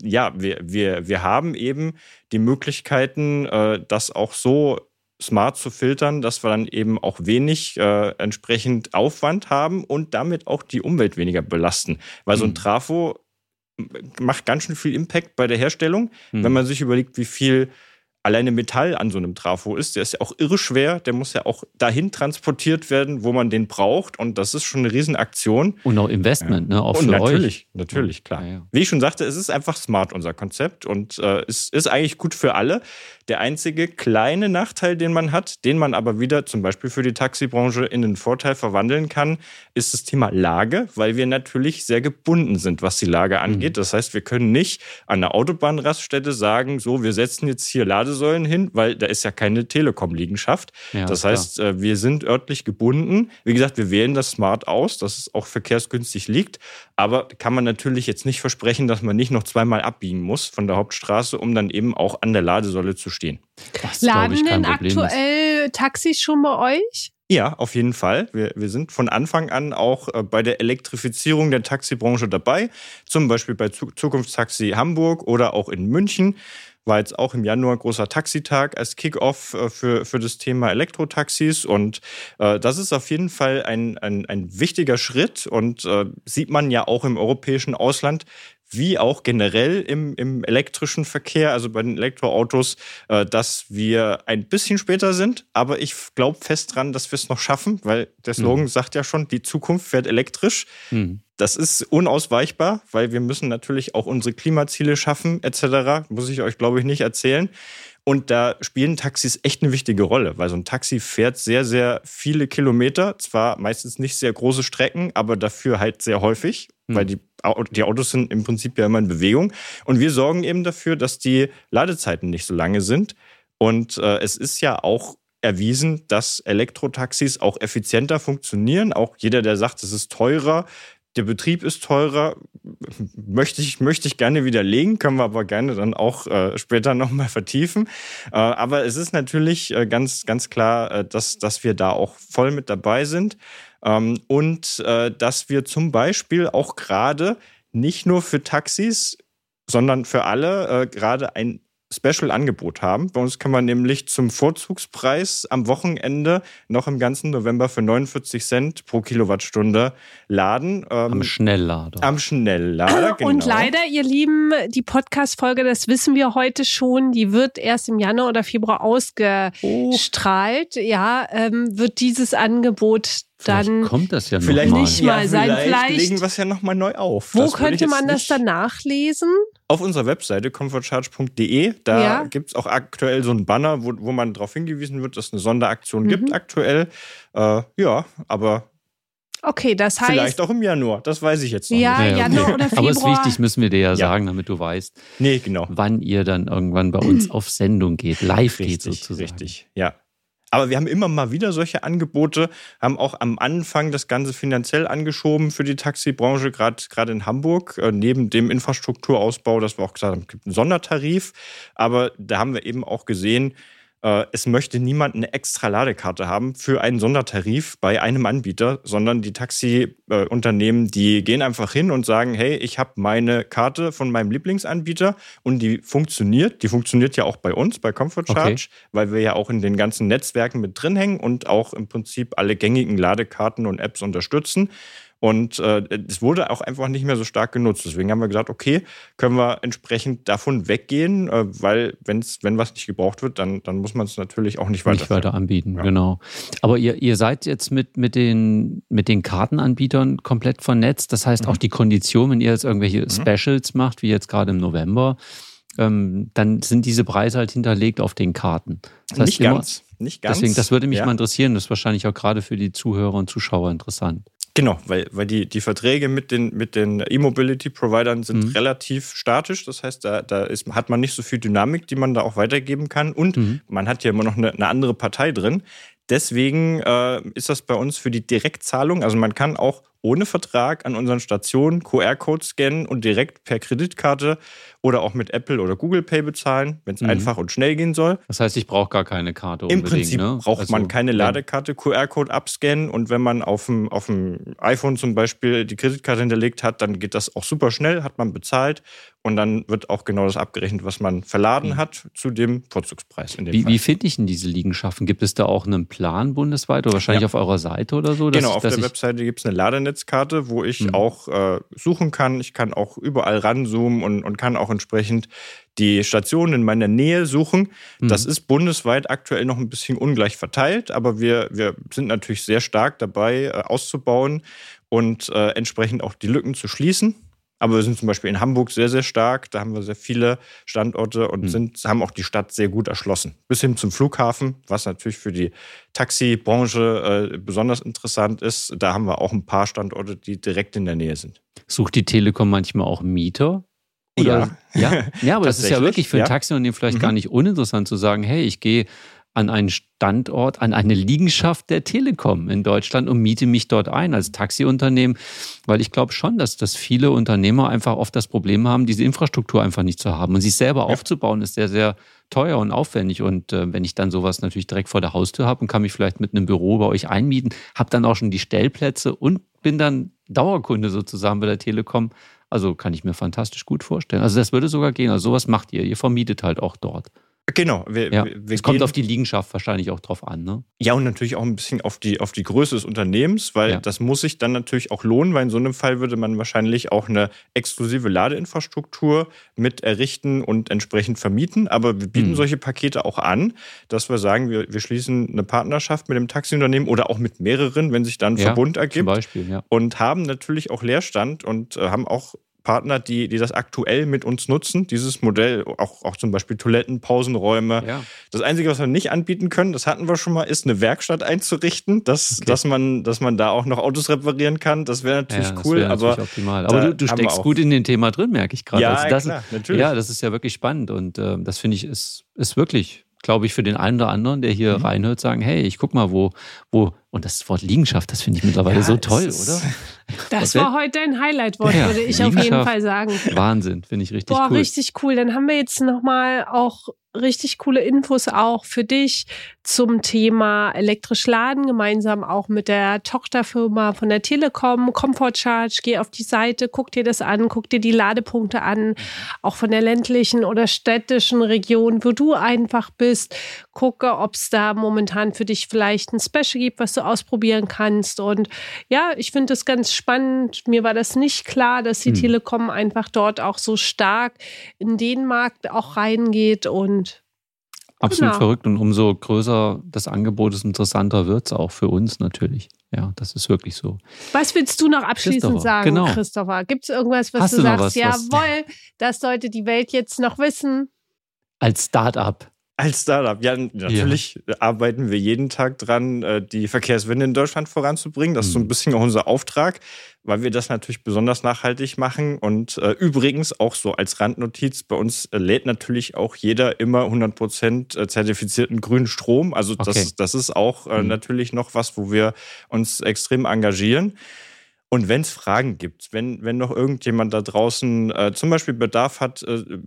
S3: wir haben eben die Möglichkeiten, das auch so smart zu filtern, dass wir dann eben auch wenig entsprechend Aufwand haben und damit auch die Umwelt weniger belasten. Weil so ein Trafo macht ganz schön viel Impact bei der Herstellung. Wenn man sich überlegt, wie viel alleine Metall an so einem Trafo ist, der ist ja auch irre schwer, der muss ja auch dahin transportiert werden, wo man den braucht, und das ist schon eine Riesenaktion.
S1: Und auch Investment, ne? Auch
S3: und
S1: für euch.
S3: Natürlich, klar.
S1: Ja.
S3: Wie ich schon sagte, es ist einfach smart, unser Konzept, und es ist eigentlich gut für alle. Der einzige kleine Nachteil, den man hat, den man aber wieder zum Beispiel für die Taxibranche in einen Vorteil verwandeln kann, ist das Thema Lage, weil wir natürlich sehr gebunden sind, was die Lage angeht. Das heißt, wir können nicht an einer Autobahnraststätte sagen, so, wir setzen jetzt hier Ladesäulen hin, weil da ist ja keine Telekom-Liegenschaft. Ja, das heißt, wir sind örtlich gebunden. Wie gesagt, wir wählen das smart aus, dass es auch verkehrsgünstig liegt. Aber kann man natürlich jetzt nicht versprechen, dass man nicht noch zweimal abbiegen muss von der Hauptstraße, um dann eben auch an der Ladesäule zu stehen.
S1: Was,
S4: Laden denn aktuell Taxis schon bei euch?
S3: Ja, auf jeden Fall. Wir sind von Anfang an auch bei der Elektrifizierung der Taxibranche dabei. Zum Beispiel bei Zukunftstaxi Hamburg oder auch in München. War jetzt auch im Januar großer Taxitag als Kick-Off für das Thema Elektrotaxis. Und das ist auf jeden Fall ein wichtiger Schritt, und sieht man ja auch im europäischen Ausland, wie auch generell im elektrischen Verkehr, also bei den Elektroautos, dass wir ein bisschen später sind. Aber ich glaube fest dran, dass wir es noch schaffen, weil der Slogan sagt ja schon, die Zukunft wird elektrisch. Das ist unausweichbar, weil wir müssen natürlich auch unsere Klimaziele schaffen etc. Muss ich euch, glaube ich, nicht erzählen. Und da spielen Taxis echt eine wichtige Rolle, weil so ein Taxi fährt sehr, sehr viele Kilometer. Zwar meistens nicht sehr große Strecken, aber dafür halt sehr häufig, weil die Autos sind im Prinzip ja immer in Bewegung. Und wir sorgen eben dafür, dass die Ladezeiten nicht so lange sind. Und es ist ja auch erwiesen, dass Elektrotaxis auch effizienter funktionieren. Auch jeder, der sagt, es ist teurer, der Betrieb ist teurer, möchte ich gerne widerlegen, können wir aber gerne dann auch später nochmal vertiefen. Aber es ist natürlich ganz, ganz klar, dass wir da auch voll mit dabei sind. Und dass wir zum Beispiel auch gerade nicht nur für Taxis, sondern für alle gerade ein Special-Angebot haben. Bei uns kann man nämlich zum Vorzugspreis am Wochenende noch im ganzen November für 49 Cent pro Kilowattstunde laden.
S1: Am Schnelllader.
S3: Genau.
S4: Und leider, ihr Lieben, die Podcast-Folge, das wissen wir heute schon, die wird erst im Januar oder Februar ausgestrahlt. Ja, wird dieses Angebot dann
S1: kommt das ja noch
S3: vielleicht
S1: mal.
S4: Nicht mal sein.
S3: Vielleicht legen wir es ja nochmal neu auf.
S4: Wo könnte man das dann nachlesen?
S3: Auf unserer Webseite comfortcharge.de. Da gibt es auch aktuell so einen Banner, wo man darauf hingewiesen wird, dass es eine Sonderaktion gibt aktuell. Aber
S4: okay, das heißt,
S3: vielleicht auch im Januar. Das weiß ich jetzt noch nicht.
S4: Januar oder Februar.
S1: Aber es ist wichtig, müssen wir dir ja sagen, damit du weißt, wann ihr dann irgendwann bei uns auf Sendung geht, live geht sozusagen.
S3: Richtig, ja. Aber wir haben immer mal wieder solche Angebote, haben auch am Anfang das Ganze finanziell angeschoben für die Taxibranche, gerade in Hamburg, neben dem Infrastrukturausbau, dass wir auch gesagt haben, es gibt einen Sondertarif. Aber da haben wir eben auch gesehen, es möchte niemand eine extra Ladekarte haben für einen Sondertarif bei einem Anbieter, sondern die Taxiunternehmen, die gehen einfach hin und sagen, hey, ich habe meine Karte von meinem Lieblingsanbieter und die funktioniert. Die funktioniert ja auch bei uns, bei Comfort Charge, weil wir ja auch in den ganzen Netzwerken mit drin hängen und auch im Prinzip alle gängigen Ladekarten und Apps unterstützen. Und es wurde auch einfach nicht mehr so stark genutzt. Deswegen haben wir gesagt, okay, können wir entsprechend davon weggehen, weil wenn was nicht gebraucht wird, dann muss man es natürlich auch nicht weiter
S1: anbieten. Ja. Genau. Aber ihr seid jetzt mit den Kartenanbietern komplett vernetzt. Das heißt auch die Kondition, wenn ihr jetzt irgendwelche Specials macht, wie jetzt gerade im November, dann sind diese Preise halt hinterlegt auf den Karten. Das heißt
S3: nicht ganz.
S1: Deswegen, das würde mich mal interessieren. Das ist wahrscheinlich auch gerade für die Zuhörer und Zuschauer interessant.
S3: Genau, weil die Verträge mit den E-Mobility-Providern sind relativ statisch. Das heißt, hat man nicht so viel Dynamik, die man da auch weitergeben kann. Und man hat ja immer noch eine andere Partei drin. Deswegen ist das bei uns für die Direktzahlung, also man kann auch ohne Vertrag an unseren Stationen QR-Code scannen und direkt per Kreditkarte oder auch mit Apple oder Google Pay bezahlen, wenn es einfach und schnell gehen soll.
S1: Das heißt, ich brauche gar keine Karte unbedingt.
S3: Im Prinzip
S1: ne?
S3: braucht man keine Ladekarte, QR-Code abscannen und wenn man auf dem iPhone zum Beispiel die Kreditkarte hinterlegt hat, dann geht das auch super schnell, hat man bezahlt und dann wird auch genau das abgerechnet, was man verladen hat zu dem Vorzugspreis. In dem Fall.
S1: Wie finde ich denn diese Liegenschaften? Gibt es da auch einen Plan bundesweit oder wahrscheinlich auf eurer Seite oder so?
S3: Genau, auf der Webseite gibt es eine Ladenetzkarte, wo ich auch suchen kann. Ich kann auch überall ranzoomen und kann auch entsprechend die Stationen in meiner Nähe suchen. Das ist bundesweit aktuell noch ein bisschen ungleich verteilt, aber wir sind natürlich sehr stark dabei, auszubauen und entsprechend auch die Lücken zu schließen. Aber wir sind zum Beispiel in Hamburg sehr, sehr stark. Da haben wir sehr viele Standorte und haben auch die Stadt sehr gut erschlossen. Bis hin zum Flughafen, was natürlich für die Taxibranche besonders interessant ist. Da haben wir auch ein paar Standorte, die direkt in der Nähe sind.
S1: Sucht die Telekom manchmal auch Mieter? Oder? Ja, aber das ist ja wirklich für ein Taxiunternehmen vielleicht gar nicht uninteressant zu sagen, hey, ich gehe an einen Standort, an eine Liegenschaft der Telekom in Deutschland und miete mich dort ein als Taxiunternehmen, weil ich glaube schon, dass viele Unternehmer einfach oft das Problem haben, diese Infrastruktur einfach nicht zu haben. Und sich selber aufzubauen ist sehr, sehr teuer und aufwendig. Und wenn ich dann sowas natürlich direkt vor der Haustür habe und kann mich vielleicht mit einem Büro bei euch einmieten, habe dann auch schon die Stellplätze und bin dann Dauerkunde sozusagen bei der Telekom. Also kann ich mir fantastisch gut vorstellen. Also das würde sogar gehen. Also sowas macht ihr. Ihr vermietet halt auch dort.
S3: Genau.
S1: Es kommt auf die Liegenschaft wahrscheinlich auch drauf an, ne?
S3: Ja, und natürlich auch ein bisschen auf die Größe des Unternehmens, weil das muss sich dann natürlich auch lohnen, weil in so einem Fall würde man wahrscheinlich auch eine exklusive Ladeinfrastruktur mit errichten und entsprechend vermieten. Aber wir bieten solche Pakete auch an, dass wir sagen, wir schließen eine Partnerschaft mit dem Taxiunternehmen oder auch mit mehreren, wenn sich dann ein Verbund ergibt.
S1: Zum Beispiel,
S3: und haben natürlich auch Leerstand und haben auch Partner, die das aktuell mit uns nutzen, dieses Modell, auch zum Beispiel Toiletten, Pausenräume. Ja. Das Einzige, was wir nicht anbieten können, das hatten wir schon mal, ist eine Werkstatt einzurichten, dass man da auch noch Autos reparieren kann. Das wäre natürlich cool.
S1: Das wäre natürlich optimal. Aber du steckst gut in dem Thema drin, merke ich gerade.
S3: Ja, also klar, natürlich.
S1: Ja, das ist ja wirklich spannend und das finde ich ist wirklich, glaube ich, für den einen oder anderen, der hier reinhört, sagen, hey, ich guck mal, wo, und das Wort Liegenschaft, das finde ich mittlerweile so toll, oder?
S4: Das war heute ein Highlight-Wort, würde ich auf jeden Fall sagen.
S1: Wahnsinn, finde ich richtig cool.
S4: Boah, richtig cool. Dann haben wir jetzt nochmal auch richtig coole Infos auch für dich zum Thema elektrisch laden, gemeinsam auch mit der Tochterfirma von der Telekom, Comfort Charge. Geh auf die Seite, guck dir das an, guck dir die Ladepunkte an, auch von der ländlichen oder städtischen Region, wo du einfach bist. Gucke, ob es da momentan für dich vielleicht ein Special gibt, was du ausprobieren kannst. Und ja, ich finde das ganz spannend. Mir war das nicht klar, dass die Telekom einfach dort auch so stark in den Markt auch reingeht und
S1: absolut verrückt und umso größer das Angebot ist, interessanter wird es auch für uns natürlich. Ja, das ist wirklich so.
S4: Was willst du noch abschließend sagen, Christopher? Gibt es irgendwas, was du sagst? Jawohl, das sollte die Welt jetzt noch wissen.
S1: Als Start-up.
S3: Als Startup, ja, natürlich arbeiten wir jeden Tag dran, die Verkehrswende in Deutschland voranzubringen. Das ist so ein bisschen auch unser Auftrag, weil wir das natürlich besonders nachhaltig machen. Und übrigens auch so als Randnotiz, bei uns lädt natürlich auch jeder immer 100% zertifizierten grünen Strom. Also das ist auch natürlich noch was, wo wir uns extrem engagieren. Und wenn es Fragen gibt, wenn noch irgendjemand da draußen zum Beispiel Bedarf hat,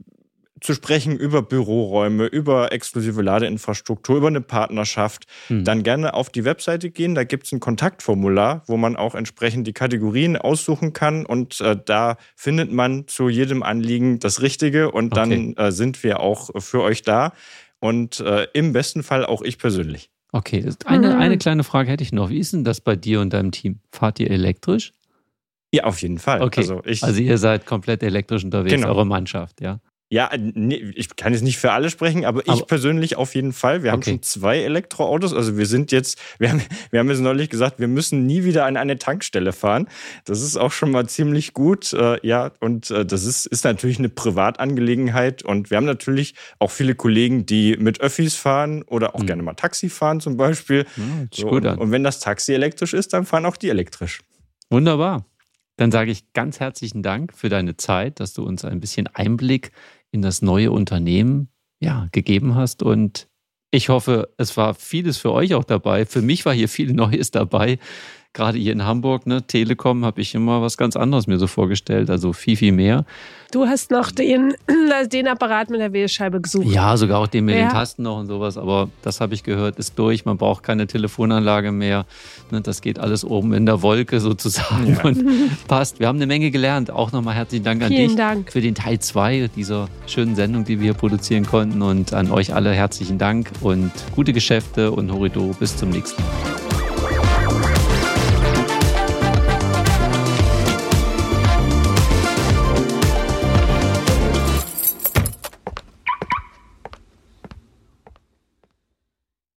S3: zu sprechen über Büroräume, über exklusive Ladeinfrastruktur, über eine Partnerschaft, dann gerne auf die Webseite gehen. Da gibt es ein Kontaktformular, wo man auch entsprechend die Kategorien aussuchen kann und da findet man zu jedem Anliegen das Richtige und dann sind wir auch für euch da und im besten Fall auch ich persönlich.
S1: Okay, eine kleine Frage hätte ich noch. Wie ist denn das bei dir und deinem Team? Fahrt ihr elektrisch?
S3: Ja, auf jeden Fall.
S1: Okay. Also ihr seid komplett elektrisch unterwegs, eure Mannschaft, ja?
S3: Ja, ich kann jetzt nicht für alle sprechen, aber ich persönlich auf jeden Fall. Wir haben schon 2 Elektroautos. Also wir haben jetzt neulich gesagt, wir müssen nie wieder an eine Tankstelle fahren. Das ist auch schon mal ziemlich gut. Und das ist natürlich eine Privatangelegenheit. Und wir haben natürlich auch viele Kollegen, die mit Öffis fahren oder auch gerne mal Taxi fahren zum Beispiel.
S1: Gut an.
S3: Und wenn das Taxi elektrisch ist, dann fahren auch die elektrisch.
S1: Wunderbar. Dann sage ich ganz herzlichen Dank für deine Zeit, dass du uns ein bisschen Einblick in das neue Unternehmen gegeben hast. Und ich hoffe, es war vieles für euch auch dabei. Für mich war hier viel Neues dabei. Gerade hier in Hamburg, ne, Telekom, habe ich immer was ganz anderes mir so vorgestellt. Also viel, viel mehr.
S4: Du hast noch den Apparat mit der Wählscheibe gesucht.
S1: Ja, sogar auch den mit den Tasten noch und sowas. Aber das habe ich gehört, ist durch. Man braucht keine Telefonanlage mehr. Das geht alles oben in der Wolke sozusagen und passt. Wir haben eine Menge gelernt. Auch nochmal herzlichen Dank an dich für den Teil 2 dieser schönen Sendung, die wir hier produzieren konnten. Und an euch alle herzlichen Dank und gute Geschäfte und Horrido. Bis zum nächsten Mal.